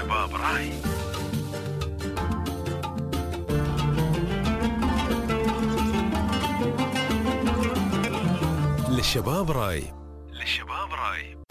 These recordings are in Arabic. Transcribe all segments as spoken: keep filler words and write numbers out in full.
للشباب راي. للشباب راي. للشباب راي.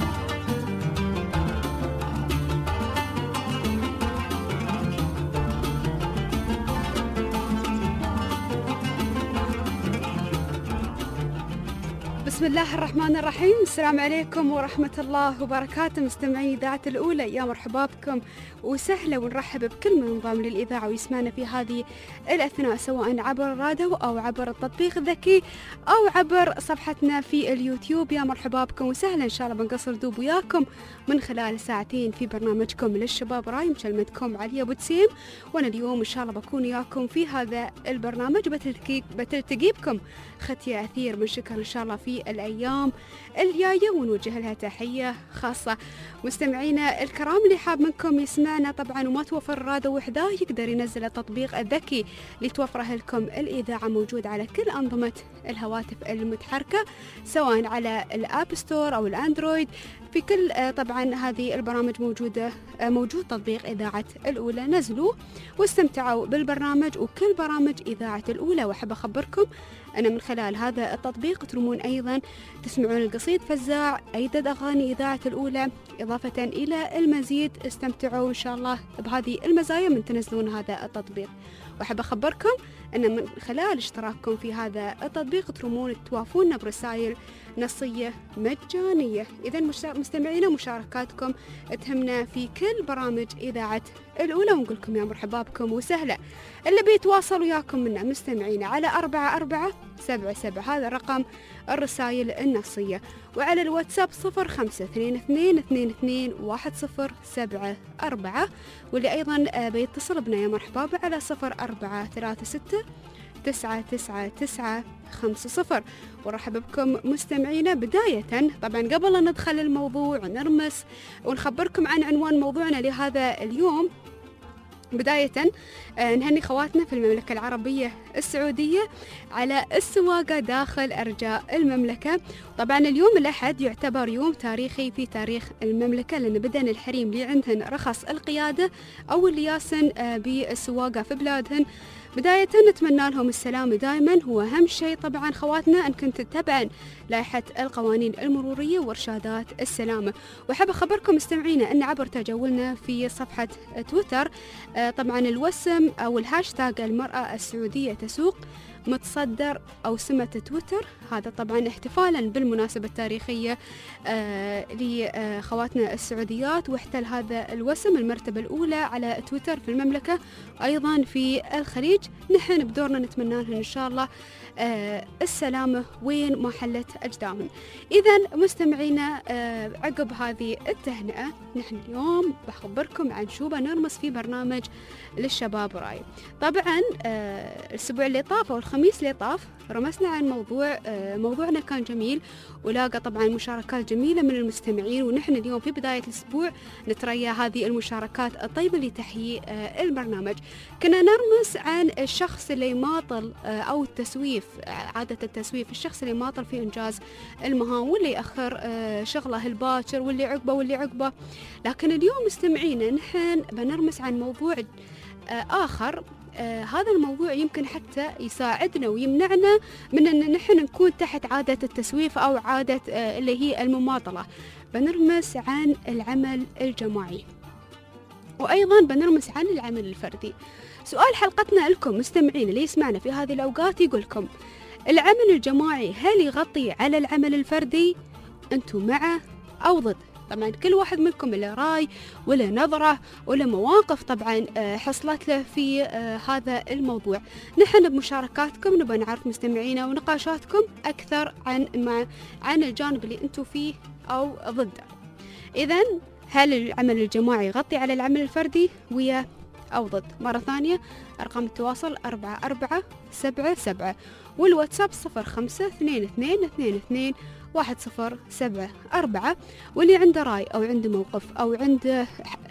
بسم الله الرحمن الرحيم. السلام عليكم ورحمة الله وبركاته مستمعين إذاعة الأولى، يا مرحبا بكم وسهلا، ونرحب بكل من انضم للإذاعة ويسمعنا في هذه الأثناء سواء عبر الراديو أو عبر التطبيق الذكي أو عبر صفحتنا في اليوتيوب. يا مرحبا بكم وسهلا، إن شاء الله بنقصر دوب وياكم من خلال ساعتين في برنامجكم للشباب راي. مكلمتكم علي أبو تسيم، وأنا اليوم إن شاء الله بكون وياكم في هذا البرنامج بتلتقي بتلتقي بكم ختي أثير من شكر إن شاء الله في الأيام الجاية، ونوجه لها تحية خاصة. مستمعينا الكرام اللي حاب منكم يسمعنا طبعا وما توفر الراديو وحده، يقدر ينزل التطبيق الذكي لتوفره لكم الإذاعة، موجود على كل أنظمة الهواتف المتحركة سواء على الآب ستور أو الأندرويد. في كل طبعا هذه البرامج موجودة موجود تطبيق إذاعة الأولى، نزلوه واستمتعوا بالبرنامج وكل برامج إذاعة الأولى. وأحب أخبركم أنا من خلال هذا التطبيق ترمون أيضا تسمعون القصيد فزاع، أيضا أغاني إذاعة الأولى، إضافة إلى المزيد. استمتعوا إن شاء الله بهذه المزايا من تنزلون هذا التطبيق. وأحب أخبركم أن من خلال اشتراككم في هذا التطبيق ترمون توافون برسائل نصية مجانية. إذا مستمعينا مشاركاتكم تهمنا في كل برامج إذاعة الأولى، ونقولكم يا مرحبا بكم وسهلا. اللي بيتواصل وياكم منا مستمعينا على أربعة أربعة سبعة سبعة، هذا رقم الرسائل النصية، وعلى الواتساب صفر خمسة اثنين اثنين اثنين اثنين واحد صفر سبعة أربعة، واللي أيضا بيتصل بنا يا مرحبا على صفر أربعة ثلاثة ستة تسعة تسعة تسعة خمسة صفر. ورحب بكم مستمعينا. بداية طبعا قبل أن ندخل الموضوع ونرمس ونخبركم عن عنوان موضوعنا لهذا اليوم، بداية نهني خواتنا في المملكة العربية السعودية على السواقة داخل أرجاء المملكة. طبعا اليوم الأحد يعتبر يوم تاريخي في تاريخ المملكة، لأن بدن الحريم اللي عندهن رخص القيادة أو اللي ياسن بالسواقة في بلادهن. بداية نتمنى لهم السلامة دائما، هو أهم شيء طبعا خواتنا أن كنت تتبعن لائحة القوانين المرورية وإرشادات السلامة. وحب أخبركم مستمعينا أن عبر تجولنا في صفحة تويتر طبعا الوسم أو الهاشتاج المرأة السعودية تسوق متصدر أو سمة تويتر، هذا طبعا احتفالا بالمناسبة التاريخية آه لخواتنا السعوديات، واحتل هذا الوسم المرتبة الأولى على تويتر في المملكة أيضا في الخليج. نحن بدورنا نتمنى لهم إن شاء الله آه السلامة وين ما حلت أجدامهم. إذا مستمعينا آه عقب هذه التهنئة نحن اليوم بخبركم عن شو بنرمس في برنامج للشباب راي. طبعا آه الأسبوع اللي طاف أو الخميس اللي طاف رمسنا عن موضوع آه موضوعنا كان جميل ولاقى طبعا مشاركات جميلة من المستمعين، ونحن اليوم في بداية الأسبوع نتريا هذه المشاركات الطيبة لتحيي آه البرنامج. كنا نرمس عن الشخص اللي يماطل آه أو التسويف، عادة التسويف، الشخص اللي يماطل في إنجاز المهام واللي يأخر آه شغله الباكر واللي عقبه واللي عقبه. لكن اليوم مستمعينا نحن بنرمس عن موضوع آه آخر. آه هذا الموضوع يمكن حتى يساعدنا ويمنعنا من أن نحن نكون تحت عادة التسويف أو عادة آه اللي هي المماطلة. بنرمس عن العمل الجماعي، وأيضا بنرمس عن العمل الفردي. سؤال حلقتنا لكم مستمعين اللي يسمعنا في هذه الأوقات يقولكم: العمل الجماعي هل يغطي على العمل الفردي؟ أنتم معه أو ضد؟ طبعا كل واحد منكم له رأي ولا نظرة ولا مواقف طبعا حصلت له في هذا الموضوع. نحن بمشاركاتكم نبغى نعرف مستمعينا ونقاشاتكم أكثر عن ما عن الجانب اللي أنتم فيه أو ضده. إذن هل العمل الجماعي يغطي على العمل الفردي ويا أو ضد؟ مرة ثانية أرقام التواصل أربعة أربعة سبعة سبعة، والواتساب صفر خمسة اثنين اثنين اثنين اثنين واحد صفر سبعة أربعة. واللي عنده رأي أو عنده موقف أو عنده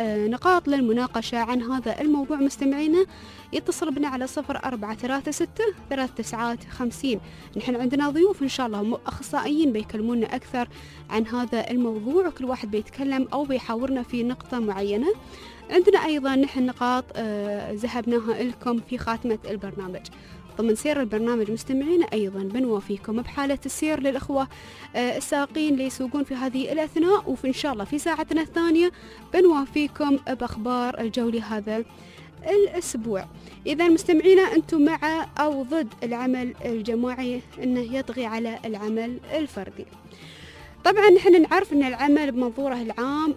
نقاط للمناقشة عن هذا الموضوع مستمعينا يتصل بنا على صفر أربعة ثلاثة ستة ثلاث تسعات خمسين. نحن عندنا ضيوف إن شاء الله أخصائيين بيكلمونا أكثر عن هذا الموضوع، وكل واحد بيتكلم أو بيحاورنا في نقطة معينة. عندنا أيضا نحن نقاط آه ذهبناها لكم في خاتمة البرنامج. ضمن سير البرنامج مستمعين أيضا بنوافيكم بحالة السير للأخوة آه السائقين اللي يسوقون في هذه الأثناء، وفي إن شاء الله في ساعتنا الثانية بنوافيكم بأخبار الجو لهذا الأسبوع. إذا مستمعينا أنتم مع أو ضد العمل الجماعي أنه يطغي على العمل الفردي؟ طبعا نحن نعرف أن العمل بمنظوره العام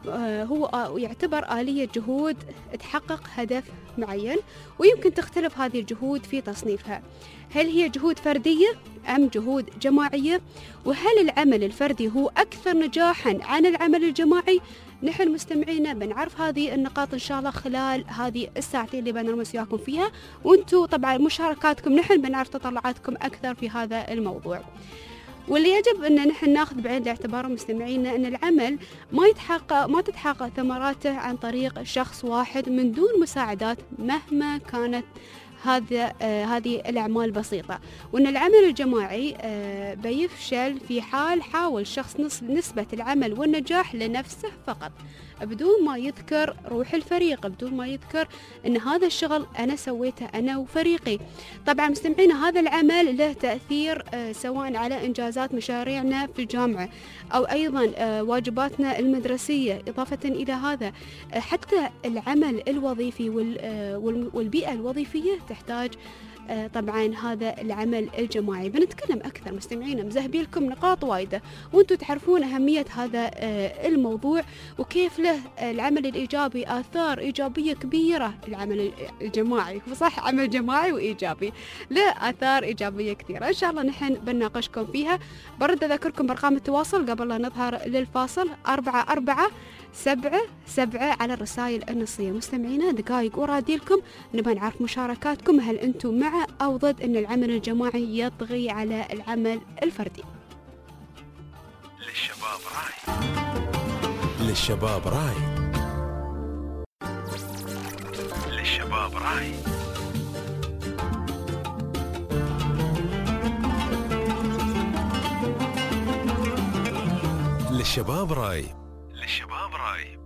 هو يعتبر آلية جهود تحقق هدف معين، ويمكن تختلف هذه الجهود في تصنيفها. هل هي جهود فردية أم جهود جماعية؟ وهل العمل الفردي هو أكثر نجاحا عن العمل الجماعي؟ نحن مستمعينا بنعرف هذه النقاط إن شاء الله خلال هذه الساعتين اللي بنرمس وياكم فيها، وانتم طبعا مشاركاتكم نحن بنعرف تطلعاتكم أكثر في هذا الموضوع. واللي يجب أن نحن ناخذ بعين الاعتبار مستمعينا أن العمل ما يتحقق ما تتحقق ثمراته عن طريق شخص واحد من دون مساعدات مهما كانت هذا آه هذه الأعمال بسيطة، وأن العمل الجماعي آه بيفشل في حال حاول شخص نسبة العمل والنجاح لنفسه فقط، بدون ما يذكر روح الفريق، بدون ما يذكر أن هذا الشغل أنا سويته أنا وفريقي. طبعا مستمعينا هذا العمل له تأثير آه سواء على إنجازات مشاريعنا في الجامعة أو أيضا آه واجباتنا المدرسية. إضافة إلى هذا آه حتى العمل الوظيفي والبيئة الوظيفية تحتاج طبعا هذا العمل الجماعي. بنتكلم أكثر مستمعينا مزهبي لكم نقاط وايدة، وانتم تعرفون أهمية هذا الموضوع وكيف له العمل الإيجابي آثار إيجابية كبيرة. العمل الجماعي صح عمل جماعي وإيجابي له آثار إيجابية كثيرة، إن شاء الله نحن بنناقشكم فيها. برد أذكركم برقم التواصل قبل لا نظهر للفاصل أربعة أربعة سبعة سبعة على الرسائل النصية. مستمعينا دقائق وراديلكم نبغى نعرف مشاركاتكم، هل أنتم مع أو ضد أن العمل الجماعي يطغي على العمل الفردي؟ للشباب راي للشباب راي للشباب راي للشباب راي للشباب راي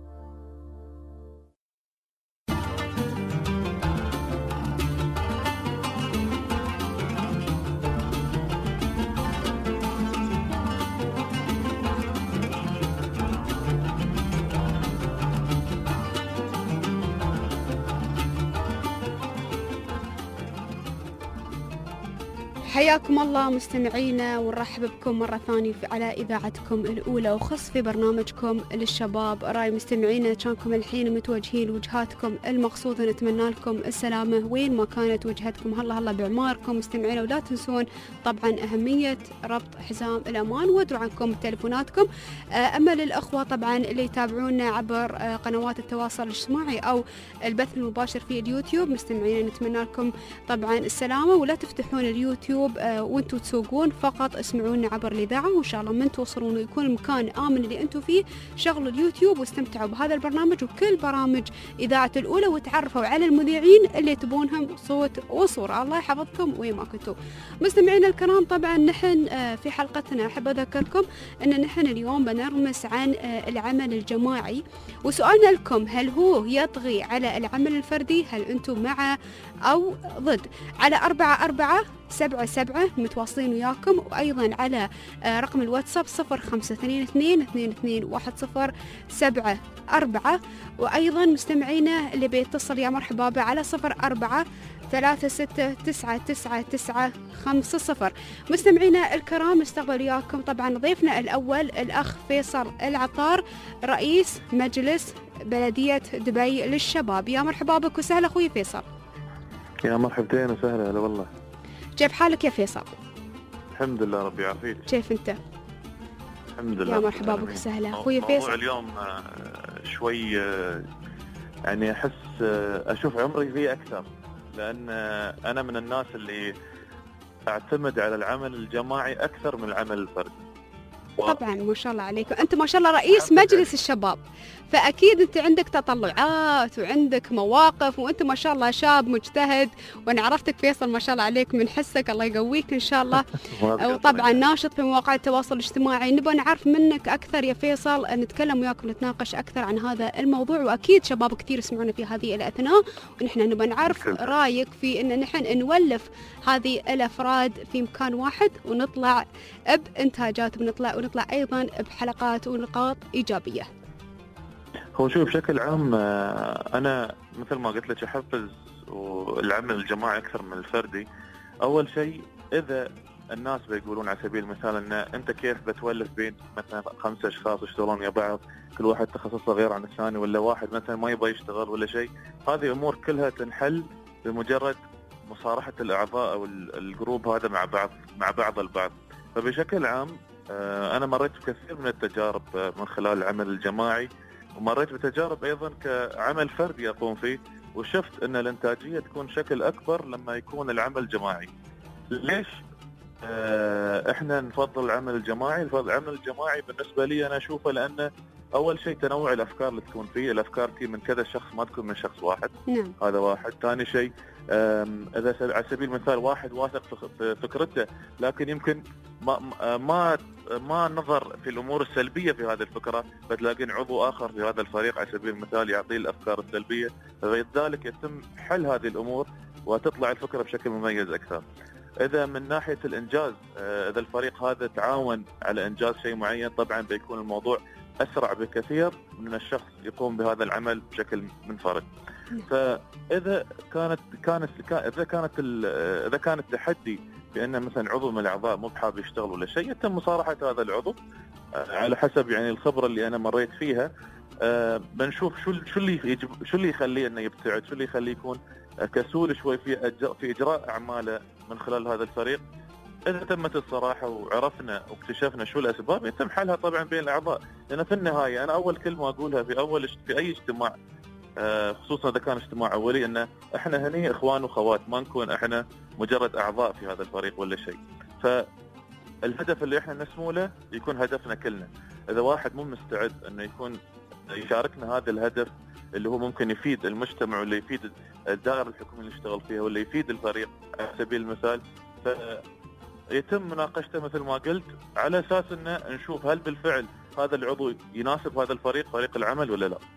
حياكم الله مستمعينا، ونرحب بكم مرة ثانية على إذاعتكم الأولى وخص في برنامجكم للشباب راي. مستمعينا كانكم الحين متوجهين وجهاتكم المقصودة، نتمنى لكم السلامة وين ما كانت وجهتكم. هلا هلا بعماركم مستمعينا، ولا تنسون طبعا أهمية ربط حزام الأمان، وادروا عنكم تلفوناتكم. أما للأخوة طبعا اللي يتابعونا عبر قنوات التواصل الاجتماعي أو البث المباشر في اليوتيوب، مستمعينا نتمنى لكم طبعا السلامة، ولا تفتحون اليوتيوب وانتوا تسوقون، فقط اسمعونا عبر الإذاعة، وإن شاء الله من توصلون ويكون المكان آمن اللي انتوا فيه شغلوا اليوتيوب واستمتعوا بهذا البرنامج وكل برامج إذاعة الأولى، وتعرفوا على المذيعين اللي تبونهم صوت وصورة. الله يحفظكم وين ما كنتوا. مستمعينا الكرام طبعا نحن في حلقتنا أحب أذكركم أن نحن اليوم بنرمس عن العمل الجماعي، وسؤالنا لكم هل هو يطغي على العمل الفردي؟ هل انتم مع أو ضد؟ على أربعة أربعة سبعة سبعة متواصلين وياكم، وأيضا على رقم الواتساب صفر خمسة اثنين اثنين اثنين اثنين واحد صفر سبعة أربعة. وأيضا مستمعينا اللي بيتصل يا مرحبا به على صفر أربعة ثلاثة ستة تسعة تسعة تسعة خمسة صفر. مستمعينا الكرام نستقبل وياكم طبعا ضيفنا الأول الأخ فيصل العطار، رئيس مجلس بلدية دبي للشباب. يا مرحبا بك وسهلا أخوي فيصل. يا مرحبتين وسهلا. هلا والله. كيف حالك يا فيصل؟ الحمد لله ربي يعافيك. كيف انت؟ الحمد لله. يا مرحبا بك وسهلا اخوي فيصل. موضوع اليوم شوي يعني احس اشوف عمري فيه اكثر، لان انا من الناس اللي اعتمد على العمل الجماعي اكثر من العمل الفردي. طبعا ما شاء الله عليكم، أنت ما شاء الله رئيس مجلس الشباب، فأكيد أنت عندك تطلعات وعندك مواقف، وأنت ما شاء الله شاب مجتهد، وأنا عرفتك فيصل ما شاء الله عليك من حسك، الله يقويك إن شاء الله. وطبعا ناشط في مواقع التواصل الاجتماعي. نبغى نعرف منك أكثر يا فيصل، نتكلم وياك ونتناقش أكثر عن هذا الموضوع، وأكيد شباب كثير يسمعونا في هذه الأثناء، ونحن نبغى نعرف رأيك في أن نحن نولف هذه الأفراد في مكان واحد ونطلع بإنتاجات، ونطلع ونطلع أيضا بحلقات ونقاط إيجابية. هو شوف بشكل عام أنا مثل ما قلت لك أحفز العمل الجماعي أكثر من الفردي. أول شيء إذا الناس بيقولون على سبيل المثال أن أنت كيف بتولف بين مثلا خمسة أشخاص يشتغلون ويا بعض كل واحد تخصصه غير عن الثاني، ولا واحد مثلا ما يبغى يشتغل ولا شيء، هذه أمور كلها تنحل بمجرد مصارحة الأعضاء أو الجروب هذا مع بعض مع بعض البعض. فبشكل عام أنا مريت بكثير من التجارب من خلال العمل الجماعي، ومريت بتجارب أيضا كعمل فردي أقوم فيه، وشفت أن الإنتاجية تكون شكل أكبر لما يكون العمل جماعي. ليش إحنا نفضل العمل الجماعي؟ العمل الجماعي بالنسبة لي أنا أشوفه لأن أول شيء تنوع الأفكار اللي تكون فيه، الأفكار تي من كذا شخص ما تكون من شخص واحد. نعم. هذا واحد. ثاني شيء إذا على سبيل المثال واحد واثق في فكرته، لكن يمكن ما ما ما نظر في الأمور السلبية في هذه الفكرة، فتلاقين عضو آخر في هذا الفريق على سبيل المثال يعطيه الأفكار السلبية، فلذلك يتم حل هذه الأمور وتطلع الفكرة بشكل مميز أكثر. إذا من ناحية الإنجاز، إذا الفريق هذا تعاون على إنجاز شيء معين، طبعا بيكون الموضوع أسرع بكثير من الشخص يقوم بهذا العمل بشكل منفرد. فإذا كانت كانت إذا كانت إذا كان التحدي بأن مثلا عضو من الأعضاء مو بحاب يشتغل ولا شيء، يتم مصارحة هذا العضو على حسب يعني الخبرة اللي أنا مريت فيها. بنشوف شو شو اللي شو اللي يخليه إنه يبتعد، شو اللي يخليه يكون كسول شوي في في إجراء أعماله من خلال هذا الفريق. إذا تمت الصراحة وعرفنا واكتشفنا شو الأسباب، يتم حلها طبعا بين الأعضاء. لأن في النهاية أنا أول كلمة أقولها في أول في أي اجتماع، خصوصا إذا كان اجتماع أولي، إن إحنا هني إخوان وخوات، ما نكون إحنا مجرد أعضاء في هذا الفريق ولا شيء. فالهدف اللي إحنا نسمو له يكون هدفنا كلنا. إذا واحد مو مستعد إنه يكون يشاركنا هذا الهدف اللي هو ممكن يفيد المجتمع ولا يفيد الدائرة الحكومية اللي يشتغل فيها ولا يفيد الفريق على سبيل المثال، فيتم مناقشته مثل ما قلت على أساس إنه نشوف هل بالفعل هذا العضو يناسب هذا الفريق فريق العمل ولا لا.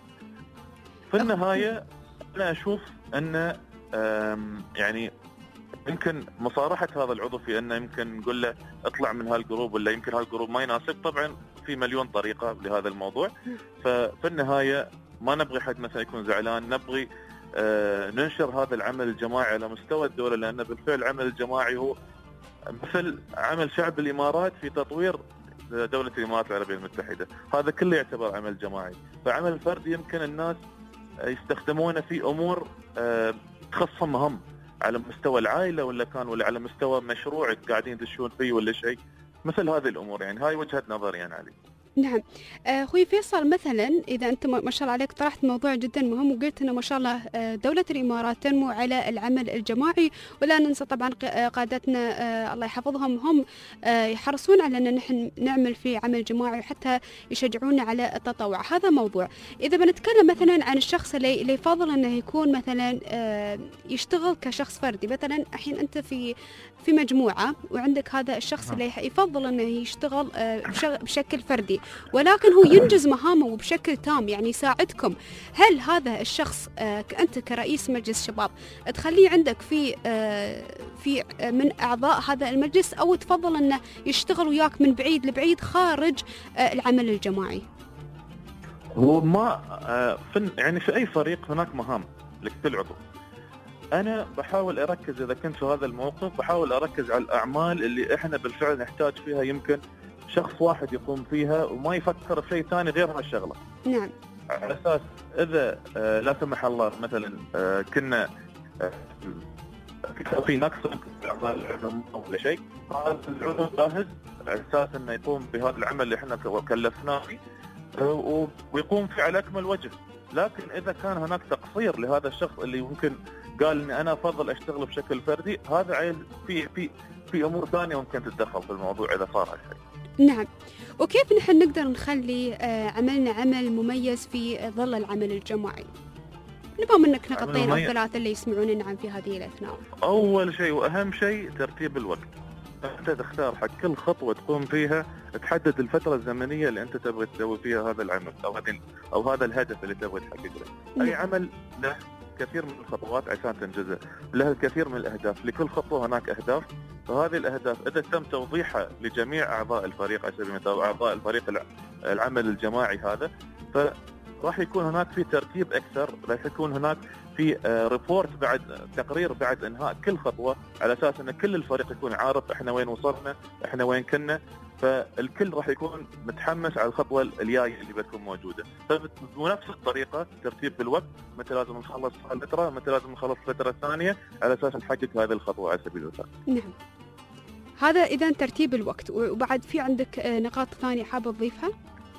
في النهاية أنا أشوف أن يعني يمكن مصارحة هذا العضو في أنه يمكن نقول له اطلع من هالجروب ولا يمكن هالجروب ما يناسب. طبعا في مليون طريقة لهذا الموضوع. ففي النهاية ما نبغي حد مثلا يكون زعلان، نبغي آه ننشر هذا العمل الجماعي على مستوى الدولة، لأن بالفعل العمل الجماعي هو مثل عمل شعب الإمارات في تطوير دولة الإمارات العربية المتحدة، هذا كله يعتبر عمل جماعي. فعمل الفردي يمكن الناس يستخدمونه في أمور آه تخصهم هم على مستوى العائلة ولا كان ولا على مستوى مشروع قاعدين يدشون فيه ولا شيء، مثل هذه الأمور. يعني هاي وجهة نظري يعني علي. نعم. أخوي فيصل، مثلا إذا أنت ما شاء الله عليك طرحت موضوع جدا مهم وقلت أنه ما شاء الله دولة الإمارات تنمو على العمل الجماعي، ولا ننسى طبعا قادتنا الله يحفظهم هم يحرصون على أن نحن نعمل في عمل جماعي وحتى يشجعونا على التطوع. هذا موضوع. إذا بنتكلم مثلا عن الشخص اللي اللي يفضل أنه يكون مثلا يشتغل كشخص فردي، مثلا الحين أنت في في مجموعة وعندك هذا الشخص اللي يفضل أنه يشتغل بشكل فردي، ولكن هو ينجز مهامه بشكل تام، يعني يساعدكم. هل هذا الشخص أنت كرئيس مجلس شباب تخليه عندك في في من أعضاء هذا المجلس، أو تفضل أنه يشتغل وياك من بعيد لبعيد خارج العمل الجماعي؟ هو ما في يعني في أي فريق هناك مهام لكل عضو. أنا بحاول أركز إذا كنت في هذا الموقف، بحاول أركز على الأعمال اللي إحنا بالفعل نحتاج فيها يمكن شخص واحد يقوم فيها وما يفكر في شيء ثاني غير هالشغلة. نعم. على أساس إذا آه لا سمح الله مثلا آه كنا آه في نقص في أعضاء العضو ولا شيء، هذا العضو جاهز على أساس إنه يقوم بهذا العمل اللي إحنا كلفناه فيه آه ويقوم فيه على أكمل وجه. لكن إذا كان هناك تقصير لهذا الشخص اللي ممكن قال إني أنا أفضل أشتغل بشكل فردي، هذا عيل في في في أمور ثانية ممكن تتدخل في الموضوع إذا صار هالشيء. نعم. وكيف نحن نقدر نخلي آه، عملنا عمل مميز في ظل العمل الجماعي؟ نبغى منك نقطتين أو ثلاثة اللي يسمعون نعم في هذه الأثناء. أول شيء وأهم شيء ترتيب الوقت. أنت تختار حق كل خطوة تقوم فيها تحدد الفترة الزمنية اللي أنت تبغى تسوي فيها هذا العمل أو هذا أو هذا الهدف اللي تبغى تحقق له. أي عمل له كثير من الخطوات عشان تنجزه، له الكثير من الأهداف، لكل خطوة هناك أهداف، فهذه الأهداف إذا تم توضيحها لجميع أعضاء الفريق على سبيل المثال أعضاء الفريق العمل الجماعي هذا، فراح يكون هناك في ترتيب أكثر، راح يكون هناك في ريبورت بعد تقرير بعد انهاء كل خطوه، على اساس ان كل الفريق يكون عارف احنا وين وصلنا، احنا وين كنا، فالكل راح يكون متحمس على الخطوه الجايه اللي بتكون موجوده. فبنفس الطريقه ترتيب بالوقت، متى لازم نخلص الفتره، متى لازم نخلص الفتره الثانيه، على اساس نحقق هذه الخطوه على سبيل المثال. نعم. هذا اذا ترتيب الوقت، وبعد في عندك نقاط ثانيه حابه تضيفها؟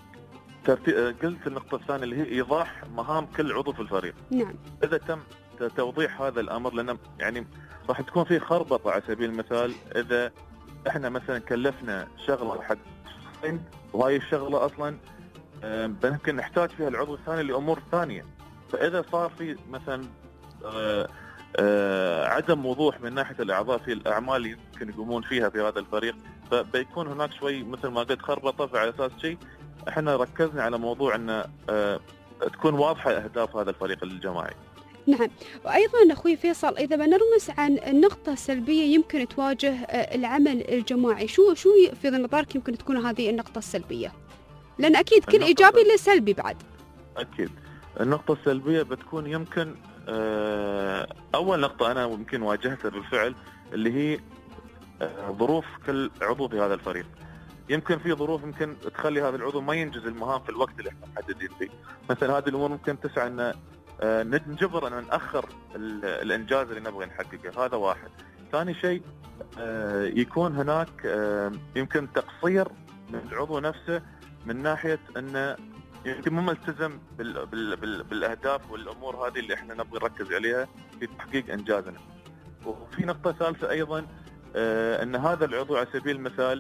قلت النقطة الثانية اللي هي إيضاح مهام كل عضو في الفريق. نعم. إذا تم توضيح هذا الأمر، لأن يعني راح تكون في خربطة على سبيل المثال، إذا إحنا مثلا كلفنا شغلة حق شخصين وهاي الشغلة أصلا ممكن نحتاج فيها العضو الثاني لأمور ثانية، فإذا صار في مثلا آآ آآ عدم وضوح من ناحية الأعضاء في الأعمال اللي يمكن يقومون فيها في هذا الفريق، فبيكون هناك شوي مثل ما قلت خربطة. فعلى أساس شيء احنا ركزنا على موضوع ان اه تكون واضحه اهداف هذا الفريق الجماعي. نعم. وايضا اخوي فيصل، اذا بنرمز عن النقطه السلبيه يمكن تواجه العمل الجماعي، شو شو في نظرك يمكن تكون هذه النقطه السلبيه؟ لان اكيد كل ايجابي له سلبي بعد. اكيد. النقطه السلبيه بتكون يمكن اه اول نقطه انا يمكن واجهتها بالفعل، اللي هي اه ظروف كل عضو في هذا الفريق. يمكن في ظروف يمكن تخلي هذا العضو ما ينجز المهام في الوقت اللي احنا محددين فيه، مثلا هذه الامور ممكن تسعى ان نجبر ان ناخر الانجاز اللي نبغى نحققه، هذا واحد. ثاني شيء يكون هناك يمكن تقصير من العضو نفسه من ناحيه انه يمكن مو ملتزم بال بال بال بالاهداف والامور هذه اللي احنا نبغى نركز عليها في تحقيق انجازنا. وفي نقطه ثالثه ايضا ان هذا العضو على سبيل المثال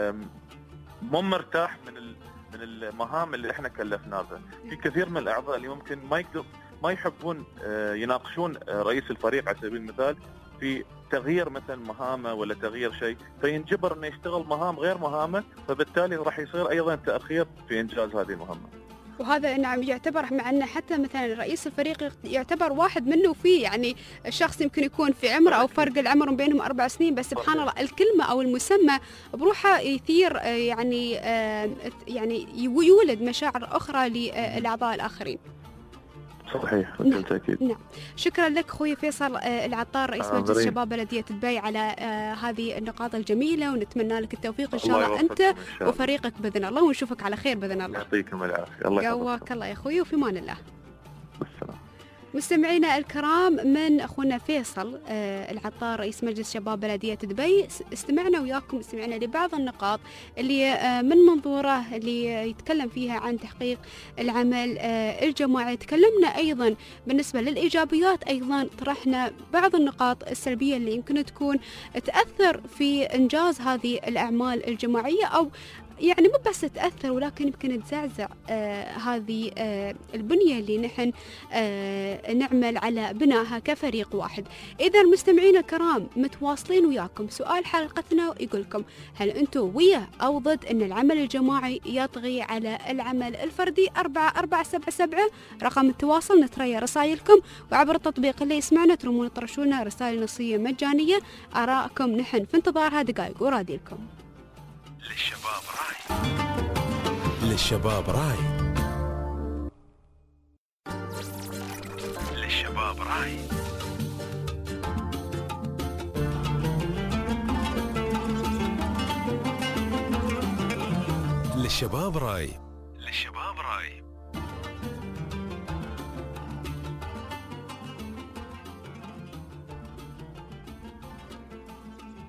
مو مرتاح من من المهام اللي احنا كلفناه بها. في كثير من الاعضاء اللي ممكن ما يقدر ما يحبون يناقشون رئيس الفريق على سبيل المثال في تغيير مثلا مهامه ولا تغيير شيء، فينجبر انه يشتغل مهام غير مهامه، فبالتالي راح يصير ايضا تاخير في انجاز هذه المهمه. وهذا نعم يعتبر، مع أن حتى مثلا رئيس الفريق يعتبر واحد منه فيه، يعني الشخص يمكن يكون في عمره أو فرق العمر بينهم أربع سنين، بس سبحان الله الكلمة أو المسمى بروحها يثير يعني يعني يولد مشاعر أخرى للأعضاء الآخرين. صحيح بكل تأكيد. نعم. شكرا لك أخوي فيصل العطار رئيس مجلس شباب بلدية دبي على آه هذه النقاط الجميلة، ونتمنى لك التوفيق إن شاء الله أنت وفريقك بإذن الله، ونشوفك على خير بإذن الله. يعطيكم العافية. الله يقواك الله يا أخوي، وفي مان الله. بالسلامة. مستمعينا الكرام، من أخونا فيصل آه العطار رئيس مجلس شباب بلدية دبي، استمعنا وياكم استمعنا لبعض النقاط اللي آه من منظوره اللي يتكلم فيها عن تحقيق العمل آه الجماعي. تكلمنا أيضا بالنسبة للإيجابيات، أيضا طرحنا بعض النقاط السلبية اللي يمكن تكون تأثر في إنجاز هذه الأعمال الجماعية، أو يعني مو بس تأثر ولكن يمكن تزعزع آه هذه آه البنية اللي نحن آه نعمل على بنائها كفريق واحد. إذا المستمعين الكرام متواصلين وياكم، سؤال حلقتنا يقول لكم: هل أنتم ويا أو ضد أن العمل الجماعي يطغي على العمل الفردي؟ أربعة أربعة سبعة سبعة رقم التواصل، نتريا رسائلكم، وعبر التطبيق اللي يسمعنا ترمون ترشونا رسائل نصية مجانية. آراءكم نحن في انتظارها، دقائق وراديلكم. للشباب راي. للشباب راي. للشباب راي. للشباب راي. للشباب راي.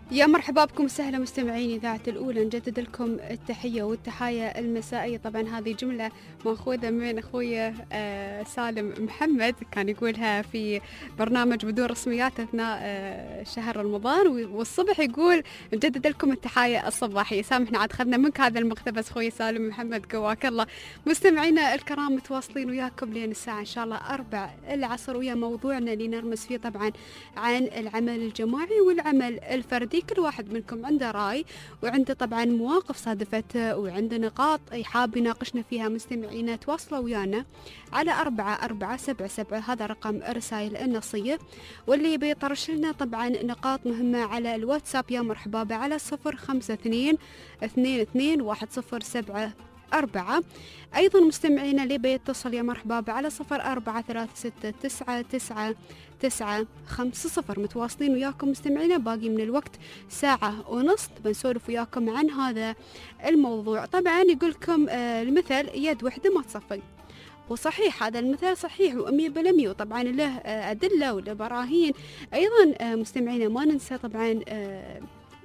يا مرحبا بكم وسهلا مستمعين إذاعة الأولى، نجدد لكم التحية والتحايا المسائية. طبعا هذه جملة مأخوذة من أخويا آه سالم محمد، كان يقولها في برنامج بدون رسميات أثناء آه شهر رمضان، والصبح يقول نجدد لكم التحايا الصباحية. سامحنا عاد خذنا منك هذا المقتبس أخوي سالم محمد، قواك الله. مستمعينا الكرام متواصلين وياكم لين الساعة إن شاء الله أربع العصر، ويا موضوعنا اللي نرمز فيه طبعا عن العمل الجماعي والعمل الفردي. كل واحد منكم عنده رأي وعنده طبعا مواقف صادفته وعنده نقاط حاب يناقشنا فيها. مستمعينا تواصلوا ويانا على أربعة أربعة سبعة سبعة، هذا رقم الرسائل النصية، واللي بيطرش لنا طبعا نقاط مهمة على الواتساب يا مرحبا على صفر خمسة اثنين اثنين اثنين واحد صفر سبعة أربعة. أيضا مستمعينا اللي بيتصل يا مرحبا على صفر أربعة ثلاثة ستة تسعة تسعة تسعة خمسة صفر. متواصلين وياكم مستمعينا، باقي من الوقت ساعة ونص بنسولف وياكم عن هذا الموضوع. طبعا يقولكم آه المثل يد وحدة ما تصفق، وصحيح هذا المثال صحيح وأمية بالأمية، وطبعا له آه أدلة وله براهين. أيضا آه مستمعينا ما ننسى طبعا آه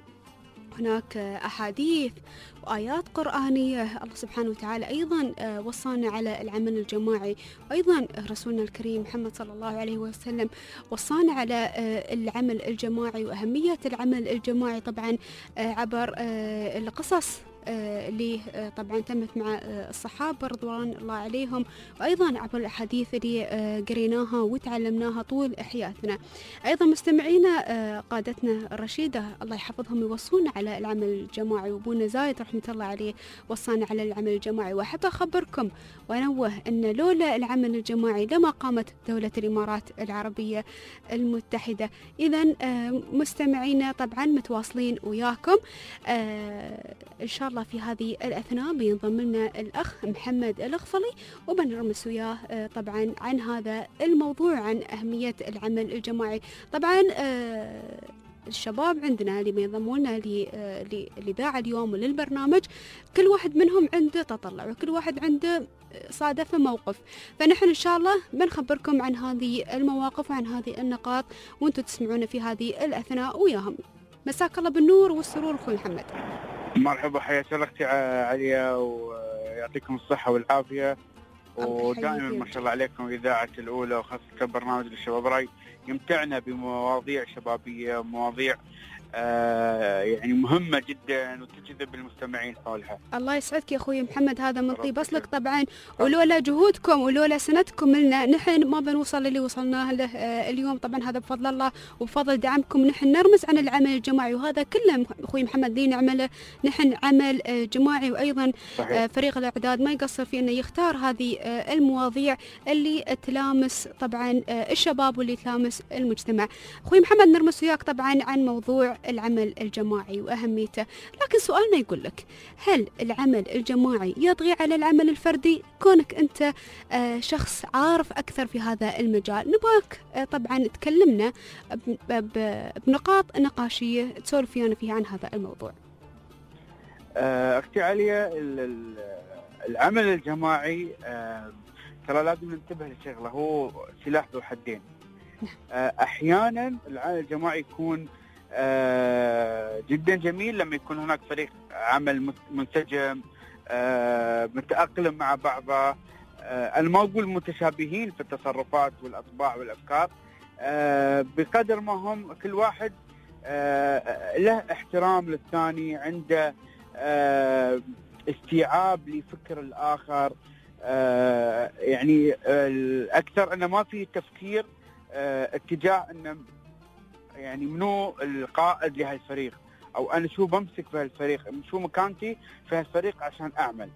هناك أحاديث وآيات قرآنية الله سبحانه وتعالى أيضا وصانا على العمل الجماعي، وأيضا رسولنا الكريم محمد صلى الله عليه وسلم وصانا على العمل الجماعي وأهمية العمل الجماعي طبعا عبر القصص اللي طبعا تمت مع الصحابة رضوان الله عليهم، وأيضا عبر الأحاديث اللي قريناها وتعلمناها طول حياتنا. أيضا مستمعينا قادتنا الرشيدة الله يحفظهم يوصونا على العمل الجماعي، وابونا زايد رحمة الله عليه وصانا على العمل الجماعي. وأحب أخبركم وأنوه أن لولا العمل الجماعي لما قامت دولة الإمارات العربية المتحدة. إذن مستمعينا طبعا متواصلين وياكم إن شاء الله. في هذه الأثناء بينضم لنا الأخ محمد الغفلي وبنرمس وياه طبعا عن هذا الموضوع، عن أهمية العمل الجماعي. طبعا الشباب عندنا اللي بينضموا لنا للإذاعة اليوم وللبرنامج كل واحد منهم عنده تطلع وكل واحد عنده صادف موقف، فنحن إن شاء الله بنخبركم عن هذه المواقف وعن هذه النقاط وانتم تسمعونا في هذه الأثناء وياهم. مساك الله بالنور والسرور أخوي محمد. مرحبا، حياك الله اختي عليا ويعطيكم الصحة والعافية، ودائما ما شاء الله عليكم إذاعة الأولى وخاصة برنامج للشباب راي يمتعنا بمواضيع شبابية، مواضيع آه يعني مهمة جدا وتجذب المستمعين حولها. الله يسعدك يا أخوي محمد، هذا من طيب أصلك طبعا، ولولا جهودكم ولولا سندكم لنا نحن ما بنوصل للي وصلناه له آه اليوم. طبعا هذا بفضل الله وبفضل دعمكم. نحن نرمز عن العمل الجماعي، وهذا كله أخوي محمد لي نعمله نحن عمل آه جماعي، وأيضا آه فريق الإعداد ما يقصر في أنه يختار هذه آه المواضيع اللي تلامس طبعا آه الشباب واللي تلامس المجتمع. أخوي محمد نرمز وياك طبعا عن موضوع العمل الجماعي وأهميته، لكن سؤالنا يقول لك هل العمل الجماعي يطغي على العمل الفردي؟ كونك أنت آه شخص عارف أكثر في هذا المجال، نبغاك آه طبعا تكلمنا بنقاط نقاشية تسولف فينا فيها عن هذا الموضوع. أختي عليا، العمل الجماعي آه ترى لازم ننتبه لشغله، هو سلاح ذو حدين. آه أحيانا العمل الجماعي يكون آه جدا جميل لما يكون هناك فريق عمل منسجم آه متأقلم مع بعضه. آه أنا ما أقول متشابهين في التصرفات والأطباع والأفكار، آه بقدر ما هم كل واحد آه له احترام للثاني، عنده آه استيعاب لفكر الآخر. آه يعني آه الأكثر أنه ما في تفكير آه اتجاه أنه يعني منو القائد لهالفريق، او انا شو بمسك في هالفريق، شو مكانتي في هالفريق عشان اعمل.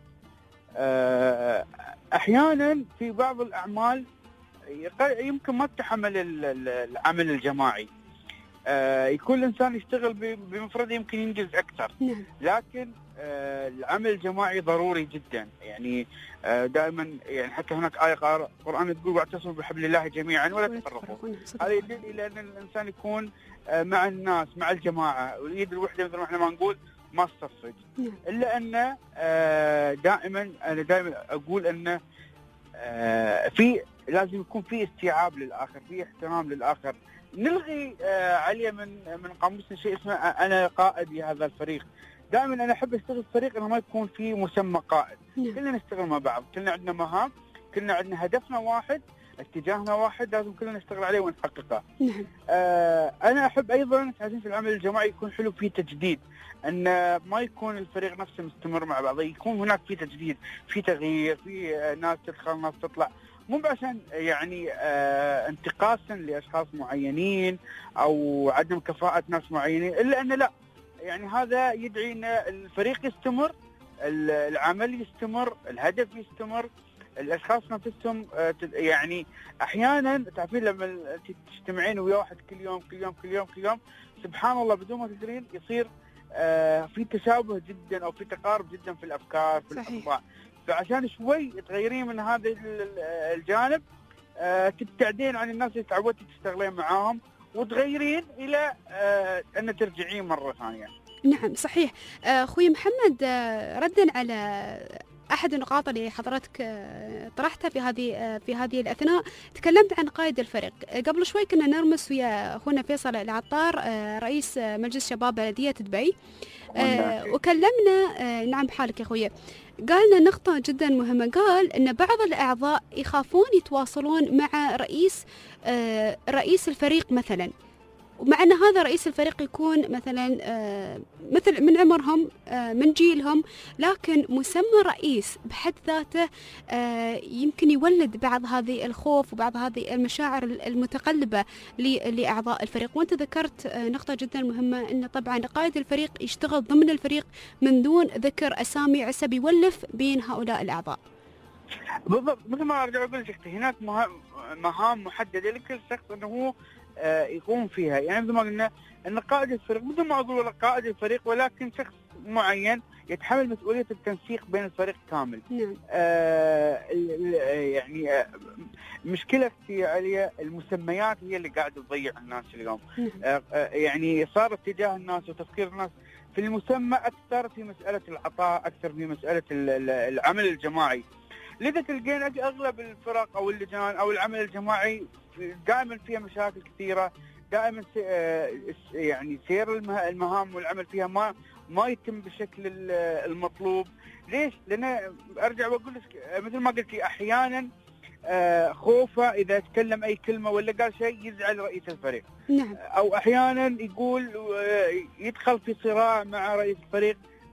احيانا في بعض الاعمال يمكن ما تتحمل العمل الجماعي، يكون الانسان يشتغل بمفرده يمكن ينجز اكثر، لكن العمل الجماعي ضروري جدا. يعني دائما يعني حتى هناك آية قرآن تقول واعتصموا بحبل الله جميعا ولا تفرقوا. هذا يدل إلى أن الإنسان يكون مع الناس مع الجماعة، واليد الوحدة مثل ما احنا ما نقول ما تصفق. إلا أن دائما أنا دائما أقول أن في لازم يكون في استيعاب للآخر، في احترام للآخر، نلغي آه عليه من من قاموسنا شيء اسمه انا قائد لهذا الفريق. دائما انا احب اشتغل في فريق انه ما يكون في مسمى قائد. نعم. كلنا نشتغل مع بعض، كلنا عندنا مهام، كلنا عندنا هدفنا واحد، اتجاهنا واحد، لازم كلنا نشتغل عليه ونحققه. نعم. آه انا احب ايضا تعزيز العمل الجماعي يكون حلو فيه تجديد، ان ما يكون الفريق نفسه مستمر مع بعضه، يكون هناك في تجديد، في تغيير، في آه ناس تدخل ناس تطلع، مو عشان يعني آه انتقاصا لاشخاص معينين او عدم كفاءة ناس معينين، الا ان لا، يعني هذا يدعي ان الفريق يستمر، العمل يستمر، الهدف يستمر، الاشخاص نفسهم يعني احيانا تعرفين لما تجتمعين ويا واحد كل يوم كل يوم كل يوم كل يوم سبحان الله بدون ما تدرين يصير في تشابه جدا او في تقارب جدا في الافكار في الاطباع. فعشان شوي تغيرين من هذا الجانب تبتعدين عن الناس اللي تعودتي تشتغلين معاهم وتغيرين الى ان ترجعين مره ثانيه. نعم صحيح. اخوي محمد، ردا على احد النقاط اللي حضرتك طرحتها في هذه في هذه الاثناء، تكلمت عن قائد الفريق. قبل شوي كنا نرمس ويا اخونا فيصل العطار رئيس مجلس شباب بلديه دبي، وكلمنا نعم بحالك يا اخوي، قالنا نقطة جدا مهمة، قال ان بعض الاعضاء يخافون يتواصلون مع رئيس رئيس الفريق مثلا، ومع أن هذا رئيس الفريق يكون مثلا آه مثل من عمرهم آه من جيلهم، لكن مسمى رئيس بحد ذاته آه يمكن يولد بعض هذه الخوف وبعض هذه المشاعر المتقلبة لأعضاء الفريق. وأنت ذكرت آه نقطة جدا مهمة، أن طبعا قائد الفريق يشتغل ضمن الفريق من دون ذكر أسامي عسب يولف بين هؤلاء الأعضاء. بالضبط، مثل ما أرجع أقول لك هناك مهام محددة لكل شخص أنه هو يقوم فيها. يعني مثل ما قلنا ان قائد الفريق مثل ما اقول ولا قائد الفريق، ولكن شخص معين يتحمل مسؤوليه التنسيق بين الفريق كامل. نعم. آه يعني آه مشكله اختي عليا المسميات هي اللي قاعده تضيع الناس اليوم. نعم. آه يعني صار اتجاه الناس وتفكير الناس في المسمى اكثر في مساله العطاء، اكثر في مساله العمل الجماعي. لذا تلقين اغلب الفرق او اللجان او العمل الجماعي دائما فيها مشاكل كثيره، دائما يعني سير المهام والعمل فيها ما ما يتم بالشكل المطلوب. ليش؟ لان ارجع واقول لك مثل ما قلتي احيانا خوفه اذا تكلم اي كلمه ولا قال شيء يزعل رئيس الفريق. نعم. او احيانا يقول يدخل في صراع مع رئيس الفريق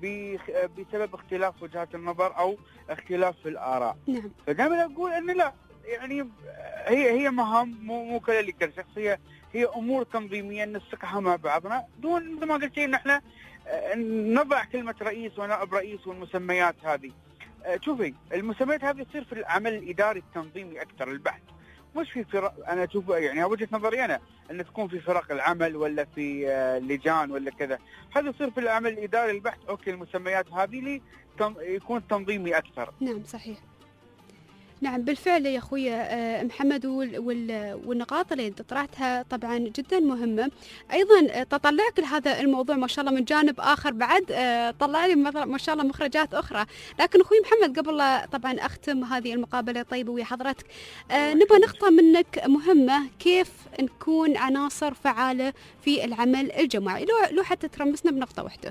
بسبب اختلاف وجهات النظر او اختلاف في الاراء. نعم. فدائما اقول ان لا، يعني هي هي مهام مو مو كل كل شخصيه، هي امور تنظيميه نسقها مع بعضنا دون مثل ما قلت ان احنا نضع كلمه رئيس ونائب رئيس والمسميات هذه. شوفي المسميات هذه تصير في العمل الاداري التنظيمي اكثر البحث، مش في فرق. انا اشوف يعني وجهه نظري انا ان تكون في فرق العمل ولا في لجان ولا كذا، هذا يصير في العمل الاداري البحث. اوكي المسميات هذه لي يكون تنظيمي اكثر. نعم صحيح. نعم بالفعل يا أخوي محمد، والنقاط اللي طرحتها طبعا جدا مهمة. أيضا تطلعك لهذا الموضوع ما شاء الله من جانب آخر بعد، طلع لي ما شاء الله مخرجات أخرى. لكن أخوي محمد قبل طبعا أختم هذه المقابلة طيبة ويا حضرتك، نبغى نقطة منك مهمة، كيف نكون عناصر فعالة في العمل الجماعي، لو لو حتى ترمسنا بنقطة واحدة.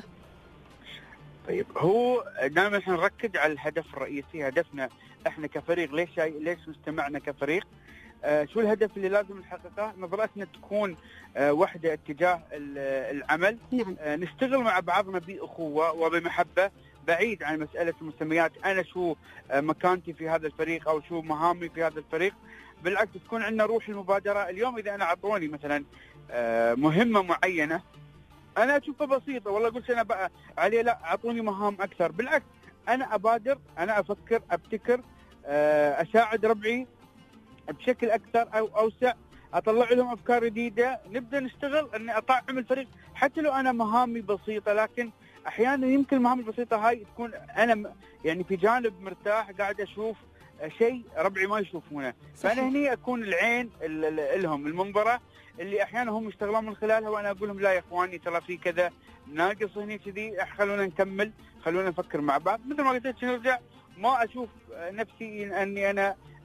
طيب هو دائما احنا نركز على الهدف الرئيسي، هدفنا احنا كفريق، ليش ليش مجتمعنا كفريق، آه شو الهدف اللي لازم نحققه، نظرتنا تكون آه وحده اتجاه العمل. نعم. آه نشتغل مع بعضنا باخوه وبمحبه، بعيد عن مساله المسميات، انا شو آه مكانتي في هذا الفريق او شو مهامي في هذا الفريق. بالعكس تكون عندنا روح المبادره. اليوم اذا انا اعطوني مثلا آه مهمه معينه انا اشوفها بسيطه، والله قلت انا بقى عليه لا اعطوني مهام اكثر، بالعكس انا ابادر، انا افكر ابتكر، اساعد ربعي بشكل اكثر او اوسع، اطلع لهم افكار جديده، نبدا نشتغل اني اطعم الفريق حتى لو انا مهامي بسيطه. لكن احيانا يمكن المهام البسيطه هاي تكون انا يعني في جانب مرتاح قاعد اشوف شيء ربعي ما يشوفونه، فانا هني اكون العين لهم المنظره اللي احيانا هم يشتغلون من خلالها، وانا اقول لهم لا يا اخواني ترى في كذا ناقص هني كذي، خلونا نكمل، خلونا نفكر مع بعض. مثل ما قلت لك نرجع ما اشوف نفسي اني انا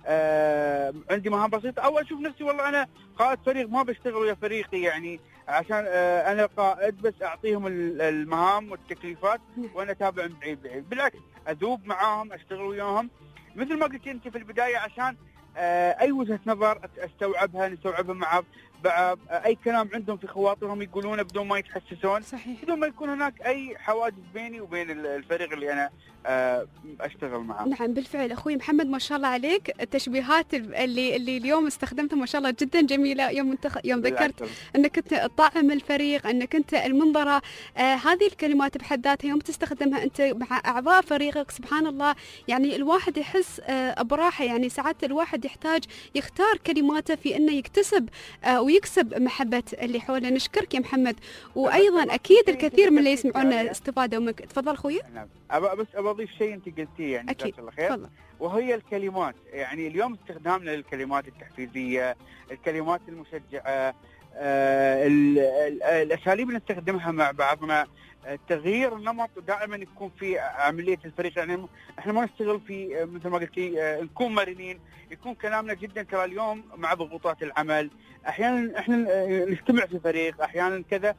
آه عندي مهام بسيطه، او اشوف نفسي والله انا قائد فريق ما بشتغل ويا فريقي يعني عشان آه انا قائد بس اعطيهم المهام والتكليفات وانا اتابع من بعيد بعيد. بالعكس اذوب معاهم، اشتغل وياهم مثل ما قلت انت في البدايه، عشان آه اي وجهه نظر استوعبها، نستوعبها مع بعض، آه اي كلام عندهم في خواطرهم يقولونه بدون ما يتحسسون، صحيح. بدون ما يكون هناك اي حواجز بيني وبين الفريق اللي انا آه اشتغل معاه. نعم بالفعل اخوي محمد، ما شاء الله عليك، التشبيهات اللي اللي اليوم استخدمتها ما شاء الله جدا جميله. يوم انت يوم ذكرت انك انت طاعم الفريق، انك انت المنظره، آه هذه الكلمات بحد ذاتها يوم تستخدمها انت مع اعضاء فريقك سبحان الله يعني الواحد يحس آه براحه. يعني ساعات الواحد يحتاج يختار كلماته في انه يكتسب آه ويكسب محبه اللي حوله. نشكرك يا محمد، وايضا اكيد الكثير من اللي يسمعونا استفادوا منك. تفضل اخوي. نعم بس ابى اضيف شيء انت قلتيه يعني اكيد الله خير. فضل. وهي الكلمات. يعني اليوم استخدامنا للكلمات التحفيزيه، الكلمات المشجعه، آه الاساليب اللي نستخدمها مع بعضنا، تغيير النمط دائما يكون في عمليه الفريق. يعني احنا ما نشتغل في مثل ما قلتي نكون مرنين، يكون كلامنا جدا ترى اليوم مع ضغوطات العمل احيانا احنا نجتمع في فريق، احيانا كذا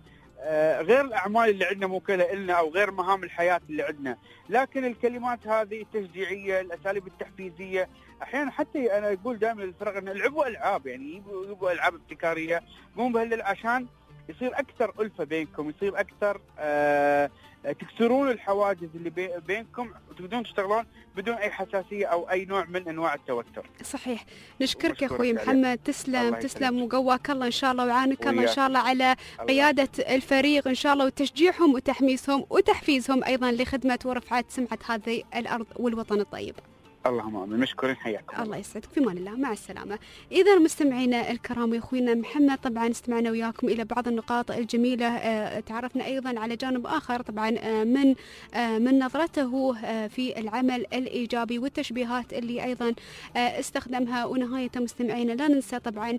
غير الاعمال اللي عندنا موكله لنا او غير مهام الحياه اللي عندنا، لكن الكلمات هذه التشجيعيه، الاساليب التحفيزيه، احيانا حتى انا اقول دائما للفرق ان العبوا العاب، يعني يبوا العاب ابتكاريه قوموا بهال عشان يصير اكثر الفه بينكم، يصير اكثر آه تكسرون الحواجز اللي بي بينكم وتقدرون تشتغلون بدون اي حساسيه او اي نوع من انواع التوتر. صحيح. نشكرك يا اخوي محمد، تسلم تسلم وقواك الله ان شاء الله، وعانك الله ان شاء الله على قياده الفريق ان شاء الله، وتشجيعهم وتحميسهم وتحفيزهم ايضا لخدمه ورفعه سمعه هذه الارض والوطن الطيب. اللهم امين. مشكورين، حياكم. الله يسعدك، في امان الله، مع السلامه. اذا مستمعينا الكرام واخوينا محمد، طبعا استمعنا وياكم الى بعض النقاط الجميله، آه تعرفنا ايضا على جانب اخر طبعا آه من آه من نظرته آه في العمل الايجابي والتشبيهات اللي ايضا آه استخدمها. ونهايه مستمعينا لا ننسى طبعا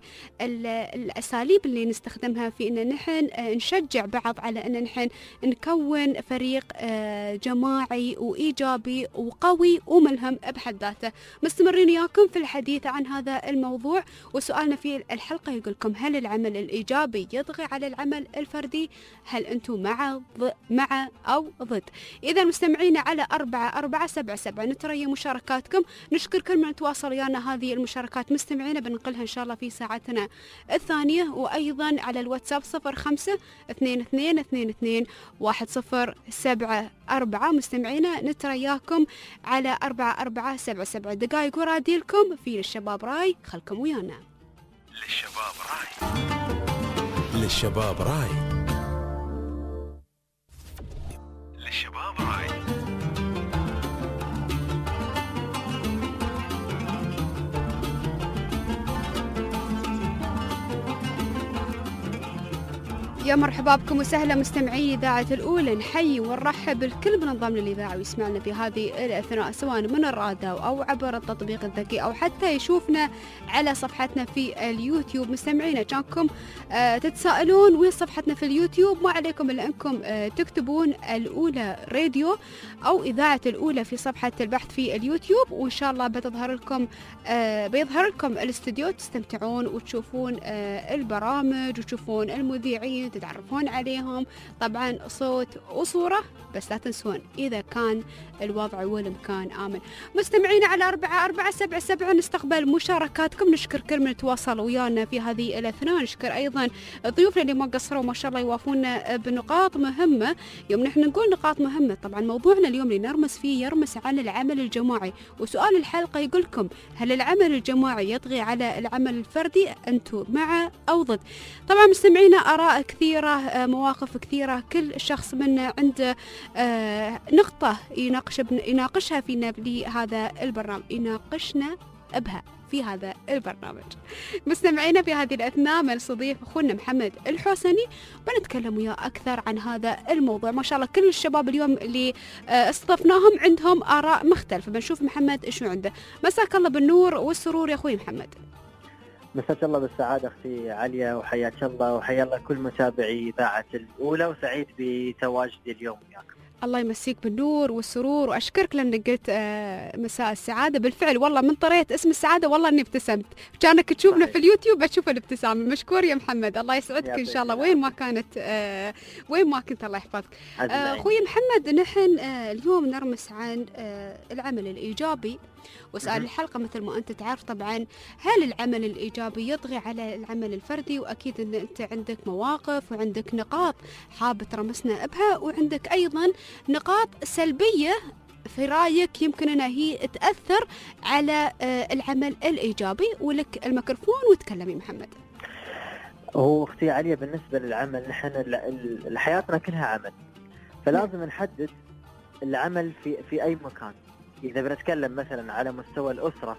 الاساليب اللي نستخدمها في ان نحن آه نشجع بعض على ان نحن نكون فريق آه جماعي وايجابي وقوي وملهم بحد ذاته. مستمرين وياكم في الحديث عن هذا الموضوع، وسؤالنا في الحلقة يقول لكم: هل العمل الإيجابي يطغى على العمل الفردي؟ هل أنتم مع ض... مع أو ضد؟ إذا مستمعين على أربعة أربعة سبعة سبعة نتريا مشاركاتكم. نشكر كل من تواصل ويانا، هذه المشاركات مستمعين بنقلها إن شاء الله في ساعتنا الثانية. وأيضا على الواتساب صفر خمسة اثنين اثنين اثنين اثنين واحد صفر سبعة أربعة. مستمعينا نترياكم على أربعة أربعة سبعة سبعة. دقائق وراديلكم في للشباب راي، خلكم ويانا. للشباب راي، للشباب راي، للشباب راي. يا مرحبا بكم وسهلا مستمعي إذاعة الأولى. نحيي ونرحب بالكل من انضم للإذاعة ويسمعنا في هذه الأثناء، سواء من الراديو أو عبر التطبيق الذكي أو حتى يشوفنا على صفحتنا في اليوتيوب. مستمعينا كانكم آه تتساءلون وين صفحتنا في اليوتيوب، ما عليكم إلا أنكم آه تكتبون الأولى راديو أو إذاعة الأولى في صفحة البحث في اليوتيوب، وإن شاء الله بتظهر لكم آه بيظهر لكم الاستوديو، تستمتعون وتشوفون آه البرامج وتشوفون المذيعين، تتعرفون عليهم طبعا صوت وصورة. بس لا تنسون إذا كان الوضع والمكان آمن. مستمعين على أربعة أربعة سبعة سبعة نستقبل مشاركاتكم. نشكر كل من تواصل ويانا في هذه الأثناء. نشكر أيضا ضيوفنا اللي ما قصروا ما شاء الله يوافونا بنقاط مهمة. يوم نحن نقول نقاط مهمة، طبعا موضوعنا اليوم اللي نرمس فيه يرمس عن العمل الجماعي، وسؤال الحلقة يقول لكم: هل العمل الجماعي يطغي على العمل الفردي؟ أنتم مع أو ضد؟ طبعا مستمعينا آراء كثيرة، مواقف كثيرة، كل شخص منا عنده نقطة يناقش يناقشها فينا بهذا البرنامج، يناقشنا بها في هذا البرنامج. مستمعينا في هذه الأثناء بنستضيف أخونا محمد الحوسني، بنتكلم وياه أكثر عن هذا الموضوع. ما شاء الله كل الشباب اليوم اللي استضفناهم عندهم آراء مختلفة، بنشوف محمد إيش عنده. مساك الله بالنور والسرور يا أخوي محمد. مساك الله بالسعادة أختي عليا، وحياك الله وحيا الله كل متابعي إذاعة الأولى، وسعيد بتواجدي اليوم وياكم. الله يمسيك بالنور والسرور، واشكرك لانك قلت آه مساء السعاده. بالفعل والله من طريت اسم السعاده والله اني ابتسمت، كانك تشوفنا في اليوتيوب اشوف الابتسامه. مشكور يا محمد، الله يسعدك ان شاء الله وين ما كانت آه وين ما كنت، الله يحفظك. آه اخوي محمد، نحن آه اليوم نرمس عن آه العمل الايجابي، وسؤال الحلقة مثل ما أنت تعرف طبعا، هل العمل الإيجابي يطغي على العمل الفردي؟ وأكيد أن أنت عندك مواقف وعندك نقاط حاب ترمسنا بها، وعندك أيضا نقاط سلبية في رأيك يمكن أنها هي تأثر على العمل الإيجابي. ولك الميكروفون وتكلمي محمد. هو اختي عليا بالنسبة للعمل، نحن حياتنا كلها عمل، فلازم نحدد العمل في في أي مكان. إذا بنتكلم مثلا على مستوى الأسرة،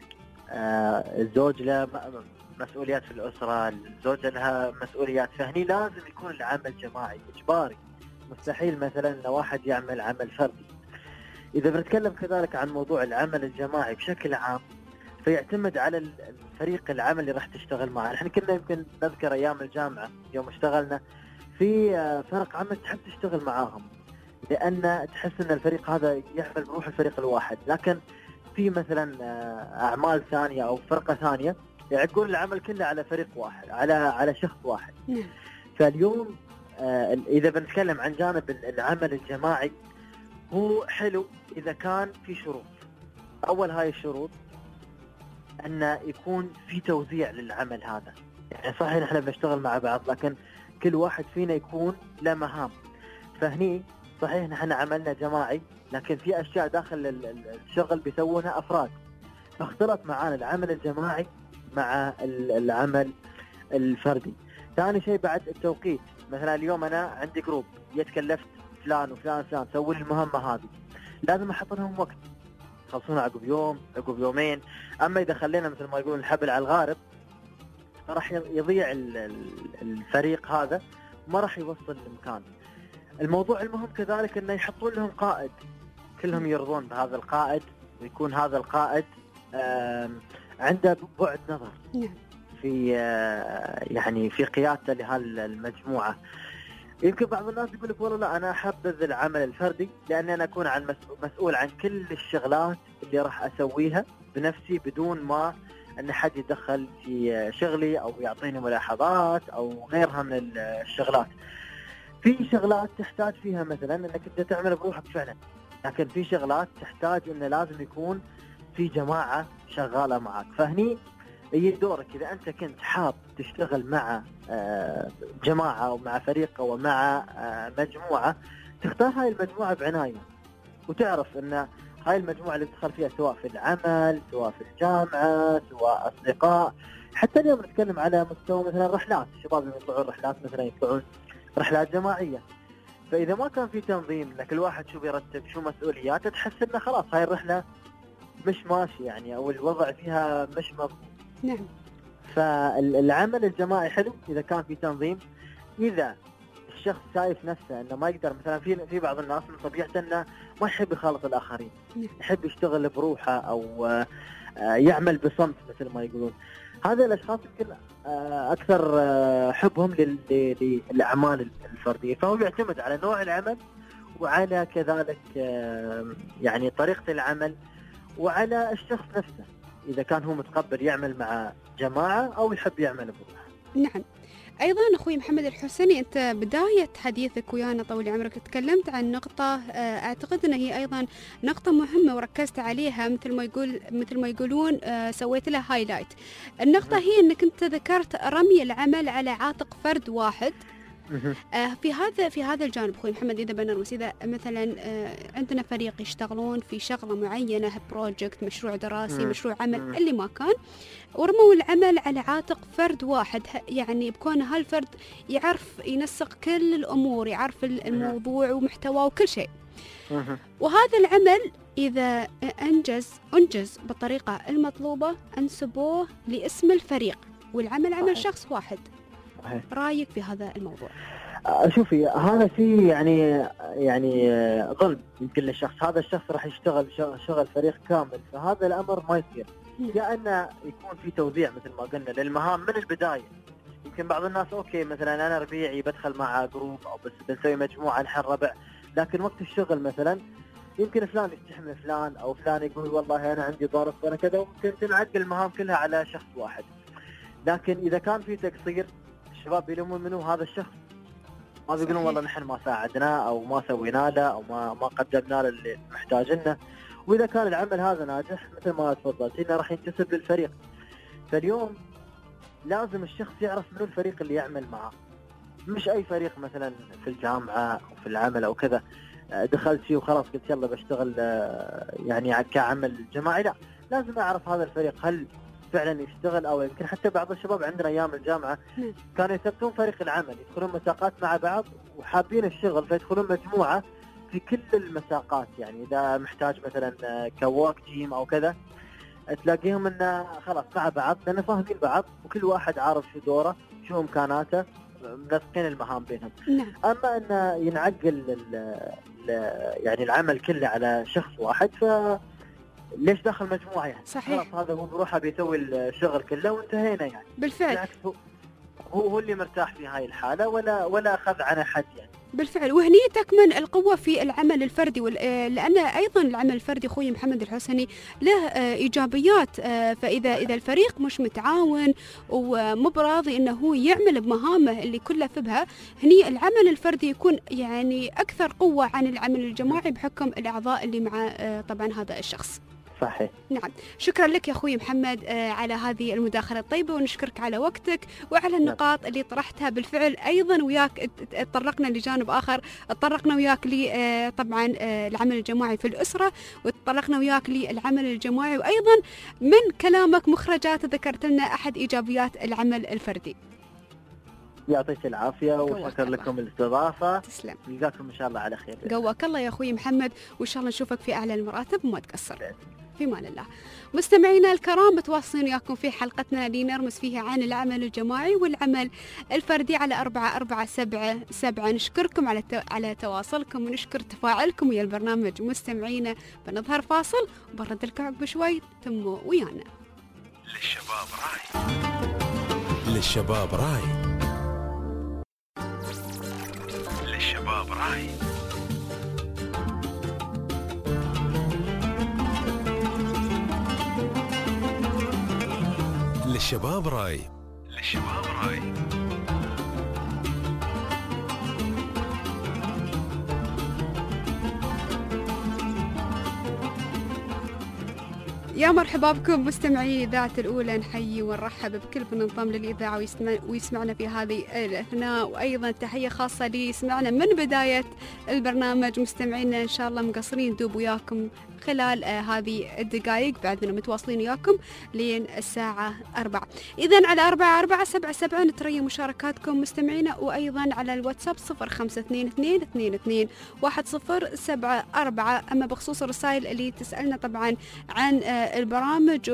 آه الزوج له مسؤوليات في الأسرة، الزوجة لها مسؤوليات، فهني لازم يكون العمل جماعي إجباري، مستحيل مثلا لو واحد يعمل عمل فردي. إذا بنتكلم كذلك عن موضوع العمل الجماعي بشكل عام، فيعتمد على الفريق العمل اللي راح تشتغل معه. نحن كنا يمكن نذكر أيام الجامعة يوم اشتغلنا في فرق عمل تحب تشتغل معاهم، لأن تحس أن الفريق هذا يعمل بروح الفريق الواحد. لكن في مثلا أعمال ثانية أو فرقة ثانية يعقون العمل كله على فريق واحد، على على شخص واحد. فاليوم إذا بنتكلم عن جانب العمل الجماعي، هو حلو إذا كان في شروط. أول هاي الشروط أن يكون في توزيع للعمل هذا، يعني صحيح نحن بنشتغل مع بعض لكن كل واحد فينا يكون له مهام. فهني صحيح نحن عملنا جماعي لكن في أشياء داخل الشغل بيسوونها أفراد، فاختلط معانا العمل الجماعي مع العمل الفردي. ثاني شيء بعد التوقيت، مثلا اليوم أنا عندي جروب يتكلفت فلان وفلان فلان سووا لي المهمة هذه، لازم أحط لهم وقت خلصونا عقب يوم عقب يومين. أما إذا خلينا مثل ما يقولون الحبل على الغارب، فراح يضيع الفريق هذا وما راح يوصل لمكان. الموضوع المهم كذلك أنه يحطون لهم قائد، كلهم يرضون بهذا القائد، ويكون هذا القائد عنده بعد نظر في يعني في قيادته لهالمجموعة. يمكن بعض الناس يقول لك والله لا أنا أحبذ العمل الفردي لأني أنا أكون عن مسؤول عن كل الشغلات اللي راح أسويها بنفسي بدون ما أن حد يدخل في شغلي أو يعطيني ملاحظات أو غيرها من الشغلات. في شغلات تحتاج فيها مثلا أنك أنت تعمل بروحك فعلا، لكن في شغلات تحتاج أنه لازم يكون في جماعة شغالة معك. فهني يجي دورك إذا أنت كنت حاب تشتغل مع جماعة أو مع فريق أو مع مجموعة، تختار هاي المجموعة بعناية، وتعرف أن هاي المجموعة اللي تدخل فيها سواء في العمل سواء في الجامعة سواء أصدقاء. حتى اليوم نتكلم على مستوى مثلا رحلات، الشباب اللي يطلعون رحلات مثلا يطلعون رحلات جماعية، فإذا ما كان في تنظيم إن كل واحد شو بيرتب شو مسؤولياته، تحس إنه خلاص هاي الرحلة مش ماشي يعني، أو الوضع فيها مش مضبوط. نعم. فالعمل الجماعي حلو إذا كان في تنظيم. إذا الشخص شايف نفسه إنه ما يقدر، مثلا في في بعض الناس من طبيعته إنه ما يحب يخالط الآخرين، يحب يشتغل بروحه أو يعمل بصمت مثل ما يقولون. هذا الأشخاص يمكن أكثر حبهم للأعمال الفردية، فهو يعتمد على نوع العمل وعلى كذلك يعني طريقة العمل وعلى الشخص نفسه، إذا كان هو متقبل يعمل مع جماعة أو يحب يعمل بروحه. نعم. أيضا أخوي محمد الحسني، أنت بداية حديثك ويانا طول عمرك تكلمت عن نقطة أعتقد أن هي أيضا نقطة مهمة وركزت عليها، مثل ما يقول مثل ما يقولون سويت لها هايلايت. النقطة هي أنك أنت ذكرت رمي العمل على عاتق فرد واحد. آه في هذا في هذا الجانب اخوي محمد، اذا بنرمس اذا مثلا آه عندنا فريق يشتغلون في شغله معينه، بروجكت، مشروع دراسي، مم. مشروع عمل، مم. اللي ما كان، ورموا العمل على عاتق فرد واحد، يعني بكون هالفرد يعرف ينسق كل الامور، يعرف الموضوع ومحتواه وكل شيء. مم. وهذا العمل اذا انجز انجز بالطريقه المطلوبه، انسبوه لاسم الفريق، والعمل عمل شخص واحد. رأيك في هذا الموضوع؟ شوفي، هذا شيء يعني يعني ظلم يمكن للشخص، هذا الشخص راح يشتغل شغل فريق كامل، فهذا الأمر ما يصير. يا أنه يكون في توزيع مثل ما قلنا للمهام من البداية. يمكن بعض الناس أوكي مثلا أنا ربيعي بدخل مع جروب أو بس بنسوي مجموعة نحن ربع، لكن وقت الشغل مثلا يمكن فلان يستحمل فلان، او فلان يقول والله انا عندي ظرف وانا كذا، وممكن تنعد المهام كلها على شخص واحد. لكن اذا كان في تقصير الشباب بيلومون منو هذا الشخص، ما بيقولون والله نحن ما ساعدناه او ما سوينا له او ما ما قدمنا له اللي محتاجينه. واذا كان العمل هذا ناجح مثل ما تفضلت انه راح ينتسب للفريق. فاليوم لازم الشخص يعرف منو الفريق اللي يعمل معه، مش اي فريق مثلا في الجامعه او في العمل او كذا دخلت فيه وخلاص قلت يلا بشتغل يعني كعمل جماعي. لا، لازم اعرف هذا الفريق هل فعلا يشتغل، او يمكن حتى بعض الشباب عندنا ايام الجامعه كانوا يثبتون فريق العمل، يدخلون مساقات مع بعض وحابين الشغل فيدخلون مجموعه في كل المساقات. يعني اذا محتاج مثلا كورك تيم او كذا تلاقيهم انه خلاص مع بعض لان فاهمين بعض وكل واحد عارف شو دوره شو امكاناته، منسقين المهام بينهم. نعم. اما انه ينعقل يعني العمل كله على شخص واحد ف ليش داخل مجموعه يعني؟ صحيح. خلاص هذا هو بروحه بيسوي الشغل كله وانتهينا يعني. بالفعل. بالعكس هو هو اللي مرتاح في هاي الحاله ولا ولا اخذ عنه حد يعني. بالفعل. وهني تكمن القوة في العمل الفردي، لأن أيضا العمل الفردي أخوي محمد الحسني له إيجابيات. فإذا إذا الفريق مش متعاون ومو براضي أنه هو يعمل بمهامه اللي كله في بها، هني العمل الفردي يكون يعني أكثر قوة عن العمل الجماعي بحكم الأعضاء اللي مع طبعا هذا الشخص. صحيح. نعم. شكرا لك يا أخوي محمد على هذه المداخلة الطيبة، ونشكرك على وقتك وعلى النقاط اللي طرحتها. بالفعل أيضا وياك تطرقنا لجانب آخر، تطرقنا وياك لي طبعا العمل الجماعي في الأسرة، وتطرقنا وياك للعمل الجماعي، وأيضا من كلامك مخرجات ذكرت لنا أحد إيجابيات العمل الفردي. يعطيك العافية وشكر لكم الاستضافة. تسلم. نلقاكم إن شاء الله على خير. قواك الله يا أخوي محمد، وإن شاء الله نشوفك في أعلى المراتب وما تقصر. في مان الله. مستمعينا الكرام، متواصلين وياكم في حلقتنا لنرمز فيها عن العمل الجماعي والعمل الفردي على أربعة أربعة سبعة سبعة. نشكركم على على تواصلكم ونشكر تفاعلكم ويا البرنامج. مستمعينا بنظهر فاصل وبرد لكم عقب شوي، تموا ويانا. للشباب راي، للشباب راي، للشباب راي. للشباب راي، للشباب راي. يا مرحبا بكم مستمعي إذاعة الأولى، نحيي ونرحب بكل من انضم للإذاعة ويسمع ويسمعنا في هذه الأثناء، وأيضا تحية خاصة لي يسمعنا من بداية البرنامج. مستمعينا إن شاء الله مقصرين دوب وياكم خلال آه هذه الدقائق، بعدنا متواصلين وياكم لين الساعة أربعة. إذن على أربعة أربعة سبعة سبعة نتريا مشاركاتكم مستمعينا، وأيضا على الواتساب صفر خمسة اثنين اثنين اثنين اثنين واحد صفر سبعة أربعة. أما بخصوص الرسائل اللي تسألنا طبعا عن آه البرامج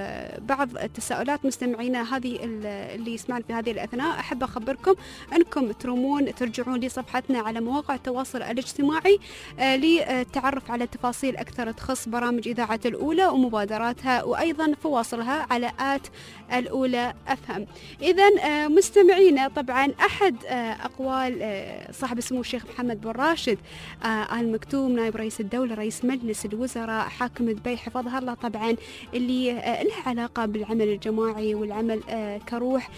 وبعض التساؤلات مستمعينا هذه اللي يسمعنا في هذه الأثناء، أحب أخبركم أنكم ترومون ترجعون لصفحتنا على مواقع التواصل الاجتماعي آه للتعرف على تفاصيل أكثر تخص برامج إذاعة الأولى ومبادراتها وأيضا فواصلها على آت الأولى أفهم. إذن مستمعينا طبعا أحد أقوال صاحب السمو الشيخ محمد بن راشد آل مكتوم نائب رئيس الدولة رئيس مجلس الوزراء حاكم دبي حفظها الله، طبعا اللي لها علاقة بالعمل الجماعي والعمل كروح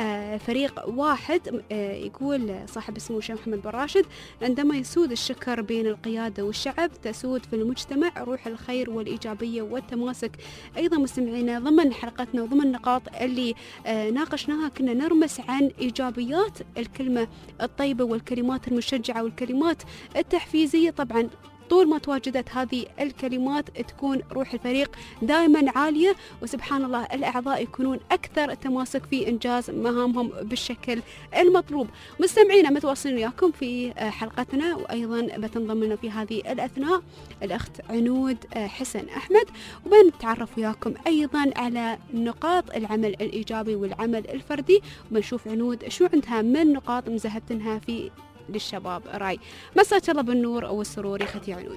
فريق واحد. يقول صاحب السمو الشيخ محمد بن راشد: عندما يسود الشكر بين القيادة والشعب تسود في المجتمع روح الخير والإيجابية والتماسك. أيضا مستمعينا ضمن حلقتنا وضمن النقاط اللي آه ناقشناها كنا نرمس عن إيجابيات الكلمة الطيبة والكلمات المشجعة والكلمات التحفيزية. طبعا طول ما تواجدت هذه الكلمات تكون روح الفريق دائما عالية، وسبحان الله الأعضاء يكونون أكثر تماسك في إنجاز مهامهم بالشكل المطلوب. مستمعينا متواصلين وياكم في حلقتنا، وأيضا بتنضم لنا في هذه الأثناء الأخت عنود حسن أحمد، وبنتعرف وياكم أيضا على نقاط العمل الإيجابي والعمل الفردي، وبنشوف عنود شو عندها من نقاط مزهبتنها في للشباب راي. مساك الله بالنور والسرور يا اختي عنود.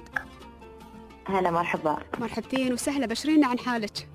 هلا مرحبا. مرحبتين وسهلا، بشرينا عن حالك.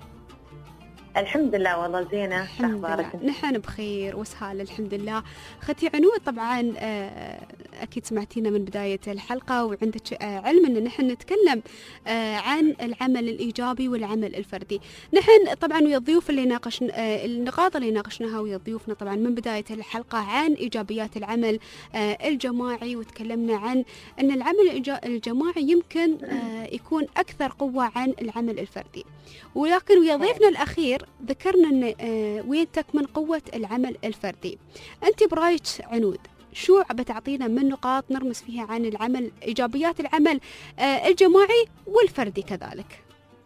الحمد لله والله زينة، شو اخبارك؟ نحن بخير وسهالة الحمد لله. اختي عنود طبعا أكيد سمعتينا من بداية الحلقة وعندك علم أن نحن نتكلم عن العمل الإيجابي والعمل الفردي. نحن طبعا ويا الضيوف اللي ناقشنا النقاط اللي ناقشناها ويا ضيوفنا طبعا من بداية الحلقة عن إيجابيات العمل الجماعي، وتكلمنا عن أن العمل الجماعي يمكن يكون أكثر قوة عن العمل الفردي، ولكن ويا ضيفنا الأخير ذكرنا أن وين تكمن قوة العمل الفردي. أنت برايك عنود شو بتعطينا من نقاط نرمز فيها عن العمل، إيجابيات العمل الجماعي والفردي كذلك؟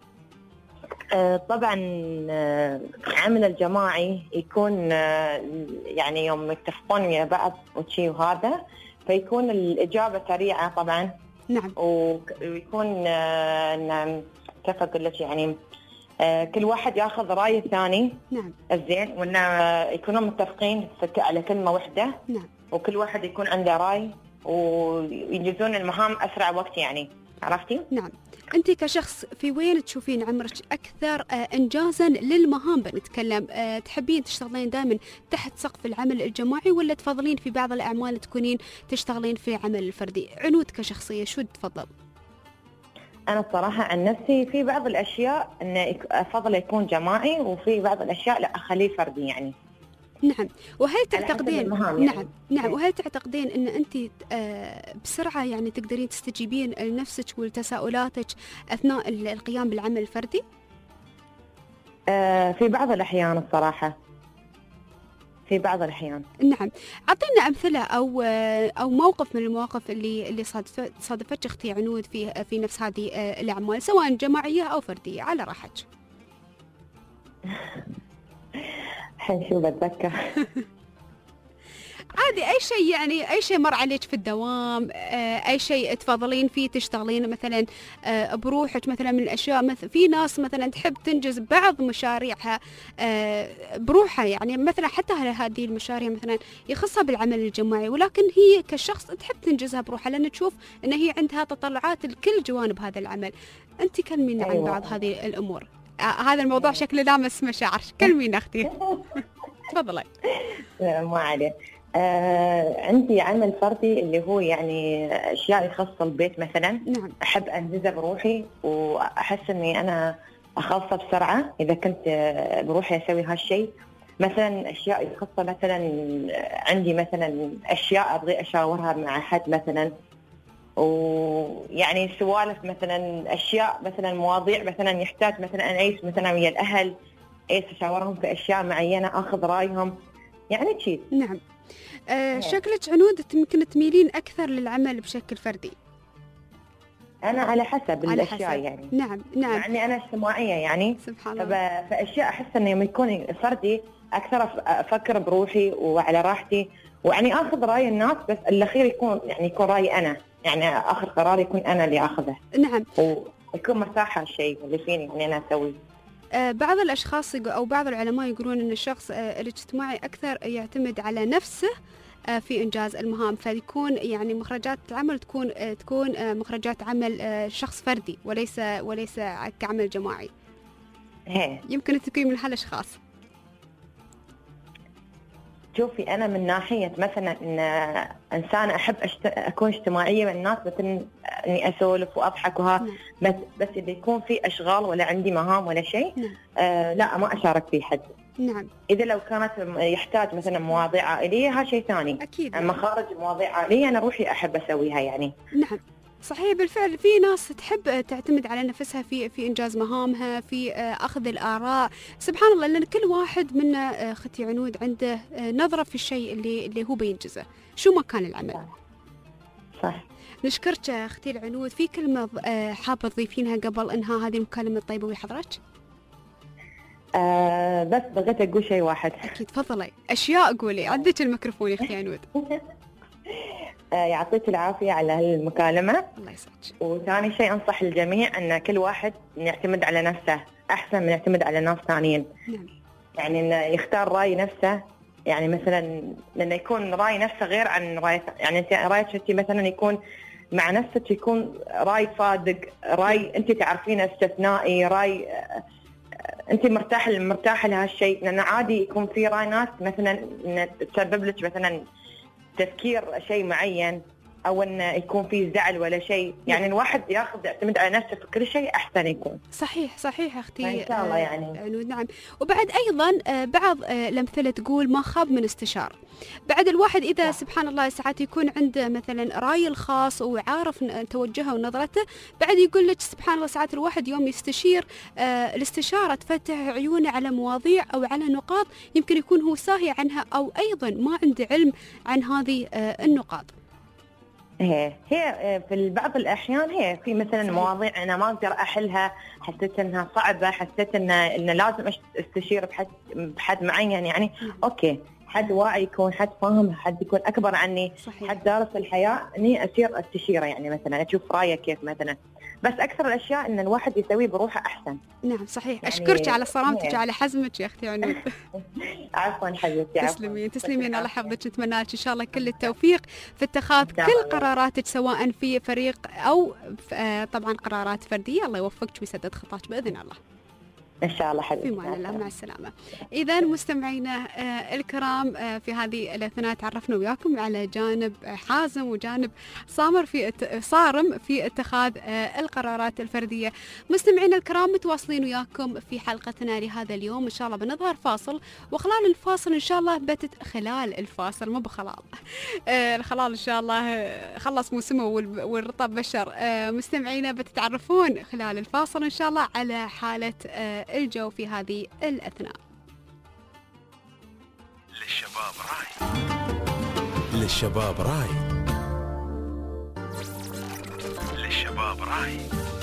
طبعا العمل الجماعي يكون يعني يوم يتفقون ويا بعض وشي وهذا فيكون الإجابة سريعة طبعا. نعم. ويكون كيف أقول لك يعني كل واحد ياخذ رأي الثاني. نعم. الزين وإنه يكونوا متفقين على كلمة واحدة. نعم. وكل واحد يكون عنده رأي وينجزون المهام أسرع وقت يعني، عرفتي؟ نعم. أنت كشخص في وين تشوفين عمرك أكثر إنجازاً للمهام بنتكلم؟ تحبين تشتغلين دائما تحت سقف العمل الجماعي ولا تفضلين في بعض الأعمال تكونين تشتغلين في العمل الفردي؟ عنود كشخصية شو تفضل؟ أنا الصراحة عن نفسي في بعض الأشياء أن أفضل يكون جماعي، وفي بعض الأشياء لا أخليه فردي يعني. نعم. وهل تعتقدين يعني. نعم نعم وهل تعتقدين ان انت بسرعه يعني تقدرين تستجيبين لنفسك ولتساؤلاتك اثناء القيام بالعمل الفردي؟ آه في بعض الاحيان الصراحه في بعض الاحيان. نعم. اعطينا امثله او او موقف من المواقف اللي اللي صادفتك اختي عنود في في نفس هذه الاعمال سواء جماعيه او فرديه على راحتك. الحين شو بتذكر. عادي أي شيء يعني أي شيء مر عليك في الدوام، أي شيء تفضلين فيه تشتغلين مثلا بروحك مثلا من الأشياء. مثل في ناس مثلا تحب تنجز بعض مشاريعها بروحها يعني مثلا حتى هذه المشاريع مثلا يخصها بالعمل الجماعي، ولكن هي كشخص تحب تنجزها بروحها لأن تشوف أن هي عندها تطلعات لكل جوانب هذا العمل. أنت كلمينا عن بعض هذه الأمور. آه هذا الموضوع شكله لامس مشاعر. كلمينا أختي. تفضلي. ما عليه. آه عندي عمل فردي اللي هو يعني أشياء يخص البيت مثلا. نعم. أحب أنجزها بروحي وأحس إني أنا أخلصها بسرعة إذا كنت بروحي أسوي هالشيء. مثلا أشياء يخص مثلا عندي مثلا أشياء أبغي أشاورها مع حد مثلا، ويعني سوالف مثلا أشياء مثلا مواضيع مثلا يحتاج مثلا أنا أعيش مثلا ويا الأهل أعيش أشاورهم في أشياء معينة أخذ رأيهم يعني شيء. نعم. آه شكلك عنود يمكن تميلين أكثر للعمل بشكل فردي. أنا على حسب على الأشياء حسب. يعني. نعم نعم. يعني أنا اجتماعية يعني. سبحان الله. فأشياء أحس إنه يوم يكون فردي أكثر أفكر بروحي وعلى راحتي ويعني أخذ رأي الناس، بس الأخير يكون يعني يكون رأيي أنا، يعني آخر قرار يكون أنا اللي أخذه. نعم. ويكون مرتاحة الشيء اللي فيني يعني أنا أسويه. آه بعض الأشخاص أو بعض العلماء يقولون أن الشخص آه الاجتماعي أكثر يعتمد على نفسه آه في إنجاز المهام، فيكون يعني مخرجات العمل تكون آه تكون آه مخرجات عمل آه شخص فردي وليس وليس كعمل جماعي. هي. يمكن تكون من هالأشخاص. شوفي أنا من ناحية مثلا إن إنسان أحب أشت... أكون اجتماعية مع الناس، مثلا إني أسولف وأضحك وها. نعم. بس بس إذا يكون في أشغال ولا عندي مهام ولا شيء. نعم. آه لا ما أشارك في حد. نعم. إذا لو كانت يحتاج مثلا مواضيع عائلية ها شيء ثاني. أكيد. أما خارج مواضيع عائلية أنا روحي أحب أسويها يعني. نعم صحيح بالفعل. في ناس تحب تعتمد على نفسها في في إنجاز مهامها في أخذ الآراء. سبحان الله لأن كل واحد منا أختي عنود عنده نظرة في الشيء اللي اللي هو بينجزه شو ما كان العمل. صح. نشكرك أختي العنود. في كلمة حابة تضيفينها قبل إنهاء هذه المكالمة الطيبة وحضرتك؟ آه بس بغيت أقول شيء واحد. أكيد تفضلي. أشياء قولي. عندك الميكروفون يا أختي عنود. يعطيك العافية على هالمكالمة. الله يسعدك. وثاني شيء أنصح الجميع أن كل واحد يعتمد على نفسه أحسن من يعتمد على ناس ثانيين. نعم. يعني إنه يختار رأي نفسه، يعني مثلا لأنه يكون رأي نفسه غير عن رأي، يعني أنت رأيك أنت مثلا يكون مع نفسك يكون رأي صادق، رأي أنت تعرفينه استثنائي، رأي أنت مرتاح مرتاحة لهالشيء. لأن عادي يكون في رأي ناس مثلا تسبب لك مثلا تفكير شيء معين او انه يكون في زعل ولا شيء، يعني الواحد ياخذ يعتمد على نفسه في كل شيء احسن يكون. صحيح صحيح اختي ان شاء الله يعني. عنود. نعم. وبعد ايضا بعض الامثله تقول ما خاب من استشار. بعد الواحد اذا صح. سبحان الله ساعات يكون عنده مثلا راي الخاص وعارف توجهه ونظرته، بعد يقول لك سبحان الله ساعات الواحد يوم يستشير آه الاستشاره تفتح عيونه على مواضيع او على نقاط يمكن يكون هو ساهي عنها او ايضا ما عنده علم عن هذه آه النقاط. هي هي في بعض الأحيان هي في مثلا صحيح. مواضيع أنا ما أقدر أحلها، حسيت إنها صعبة، حسيت إن إن لازم أستشير بحد بحد معين يعني م. أوكي حد واعي يكون، حد فاهم، حد يكون أكبر عني، صحيح. حد دارس الحياة إني أصير استشيره يعني مثلا أشوف رأيه كيف مثلا. بس أكثر الأشياء إن الواحد يسويه بروحه أحسن. نعم صحيح. يعني أشكرك على صرامتك على حزمك يا أختي عنود. عفوا حبيبتي. تسلمين تسلمين الله يحفظك، نتمنى لك إن شاء الله كل التوفيق في اتخاذ كل قراراتك سواء في فريق أو طبعا قرارات فردية. الله يوفقك ويسدد خطاك بإذن الله. إن شاء الله حبيبتي. في مان الله، مع السلامة. إذا مستمعينا آه الكرام آه في هذه الأثناء تعرفنا وياكم على جانب حازم وجانب صامر في صارم في اتخاذ آه القرارات الفردية. مستمعينا الكرام متواصلين وياكم في حلقتنا لهذا اليوم، إن شاء الله بنظهر فاصل، وخلال الفاصل إن شاء الله بتت خلال الفاصل مو بخلال آه الخلال إن شاء الله خلص موسمه والرطب بشر. آه مستمعينا بتتعرفون خلال الفاصل إن شاء الله على حالة آه الجو في هذه الأثناء. للشباب راي، للشباب راي، للشباب راي.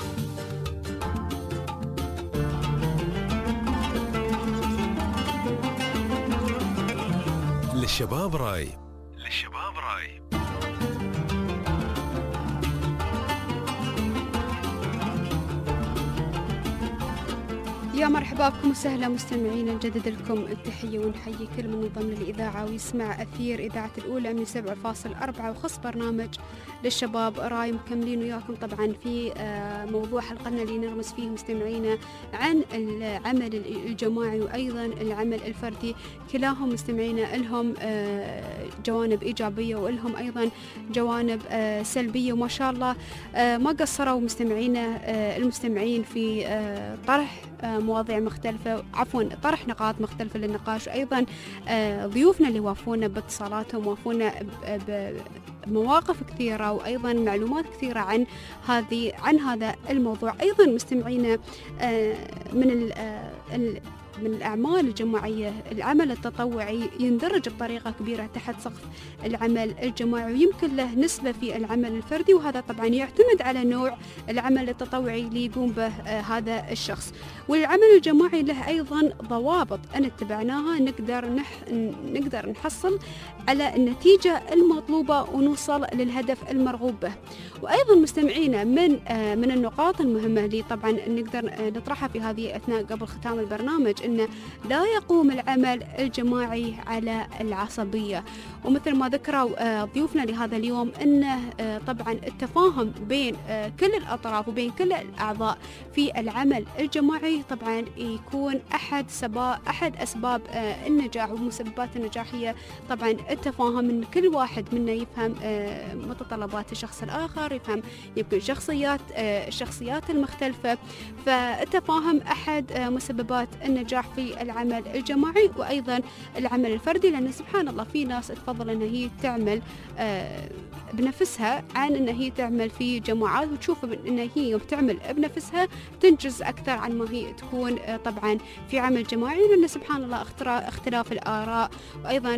للشباب راي، للشباب راي. يا مرحبا بكم وسهلا مستمعينا، نجدد لكم التحية ونحيي كل من انضم للإذاعة ويسمع أثير إذاعة الأولى من سبعة فاصل أربعة وخص برنامج للشباب راي. مكملين وياكم طبعا في موضوع حلقتنا اللي نرمز فيه مستمعينا عن العمل الجماعي وأيضا العمل الفردي. كلاهم مستمعينا لهم جوانب إيجابية ولهم أيضا جوانب سلبية، وما شاء الله ما قصروا مستمعينا المستمعين في طرح مواضيع مختلفة، عفوا طرح نقاط مختلفة للنقاش، وأيضا ضيوفنا اللي وافونا باتصالاتهم وافونا بمواقف كثيرة وأيضا معلومات كثيرة عن هذه عن هذا الموضوع. أيضا مستمعينا من ال من الأعمال الجماعية العمل التطوعي يندرج بطريقة كبيرة تحت سقف العمل الجماعي، ويمكن له نسبة في العمل الفردي، وهذا طبعا يعتمد على نوع العمل التطوعي اللي يقوم به هذا الشخص. والعمل الجماعي له أيضا ضوابط أن اتبعناها نقدر نح... نقدر نحصل على النتيجة المطلوبة ونوصل للهدف المرغوب به. وأيضا مستمعينا من من النقاط المهمة اللي طبعا نقدر نطرحها في هذه الأثناء قبل ختام البرنامج أن لا يقوم العمل الجماعي على العصبية، ومثل ما ذكروا ضيوفنا لهذا اليوم أنه طبعا التفاهم بين كل الأطراف وبين كل الأعضاء في العمل الجماعي طبعا يكون أحد سبا أحد أسباب النجاح ومسببات النجاح هي طبعا التفاهم، من كل واحد منا يفهم متطلبات الشخص الآخر، يفهم يمكن شخصيات الشخصيات المختلفة. فالتفاهم أحد مسببات النجاح في العمل الجماعي وأيضا العمل الفردي، لأن سبحان الله في ناس تفضل أن هي تعمل بنفسها عن أن هي تعمل في جماعات، وتشوف أن هي يوم تعمل بنفسها تنجز أكثر عن ما هي تكون طبعا في عمل جماعي، لأن سبحان الله اختلاف الآراء وأيضا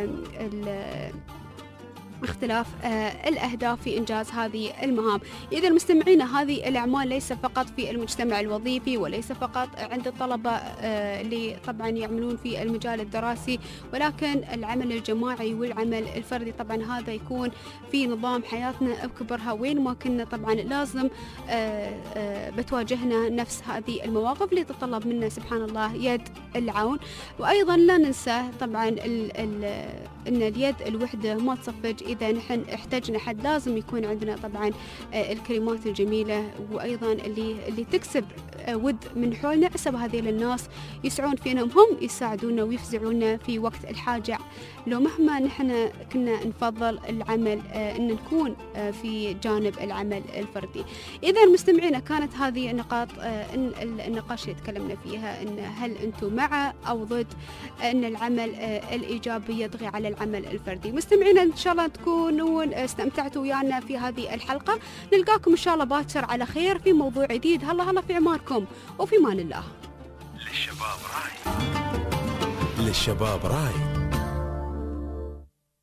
اختلاف الأهداف في إنجاز هذه المهام. إذا مستمعين هذه الأعمال ليس فقط في المجتمع الوظيفي وليس فقط عند الطلبة اللي طبعا يعملون في المجال الدراسي، ولكن العمل الجماعي والعمل الفردي طبعا هذا يكون في نظام حياتنا بكبرها، وين ما كنا طبعا لازم بتواجهنا نفس هذه المواقف اللي تتطلب منا سبحان الله يد العون. وأيضا لا ننسى طبعا ال ال ان اليد الوحده ما تصفج، اذا نحن احتجنا حد لازم يكون عندنا طبعا الكلمات الجميله وايضا اللي اللي تكسب ود من حولنا، حسب هذه الناس يسعون فينا، هم يساعدونا ويفزعونا في وقت الحاجه. لو مهما نحن كنا نفضل العمل ان نكون في جانب العمل الفردي. اذا مستمعينا كانت هذه النقاط النقاش اللي تكلمنا فيها، ان هل انتم مع او ضد ان العمل الايجابي يطغي على العمل الفردي. مستمعينا ان شاء الله تكونون استمتعتوا ويانا في هذه الحلقه، نلقاكم ان شاء الله باكر على خير في موضوع جديد. هلا هلا في اعماركم وفي امان الله. للشباب راي. للشباب راي.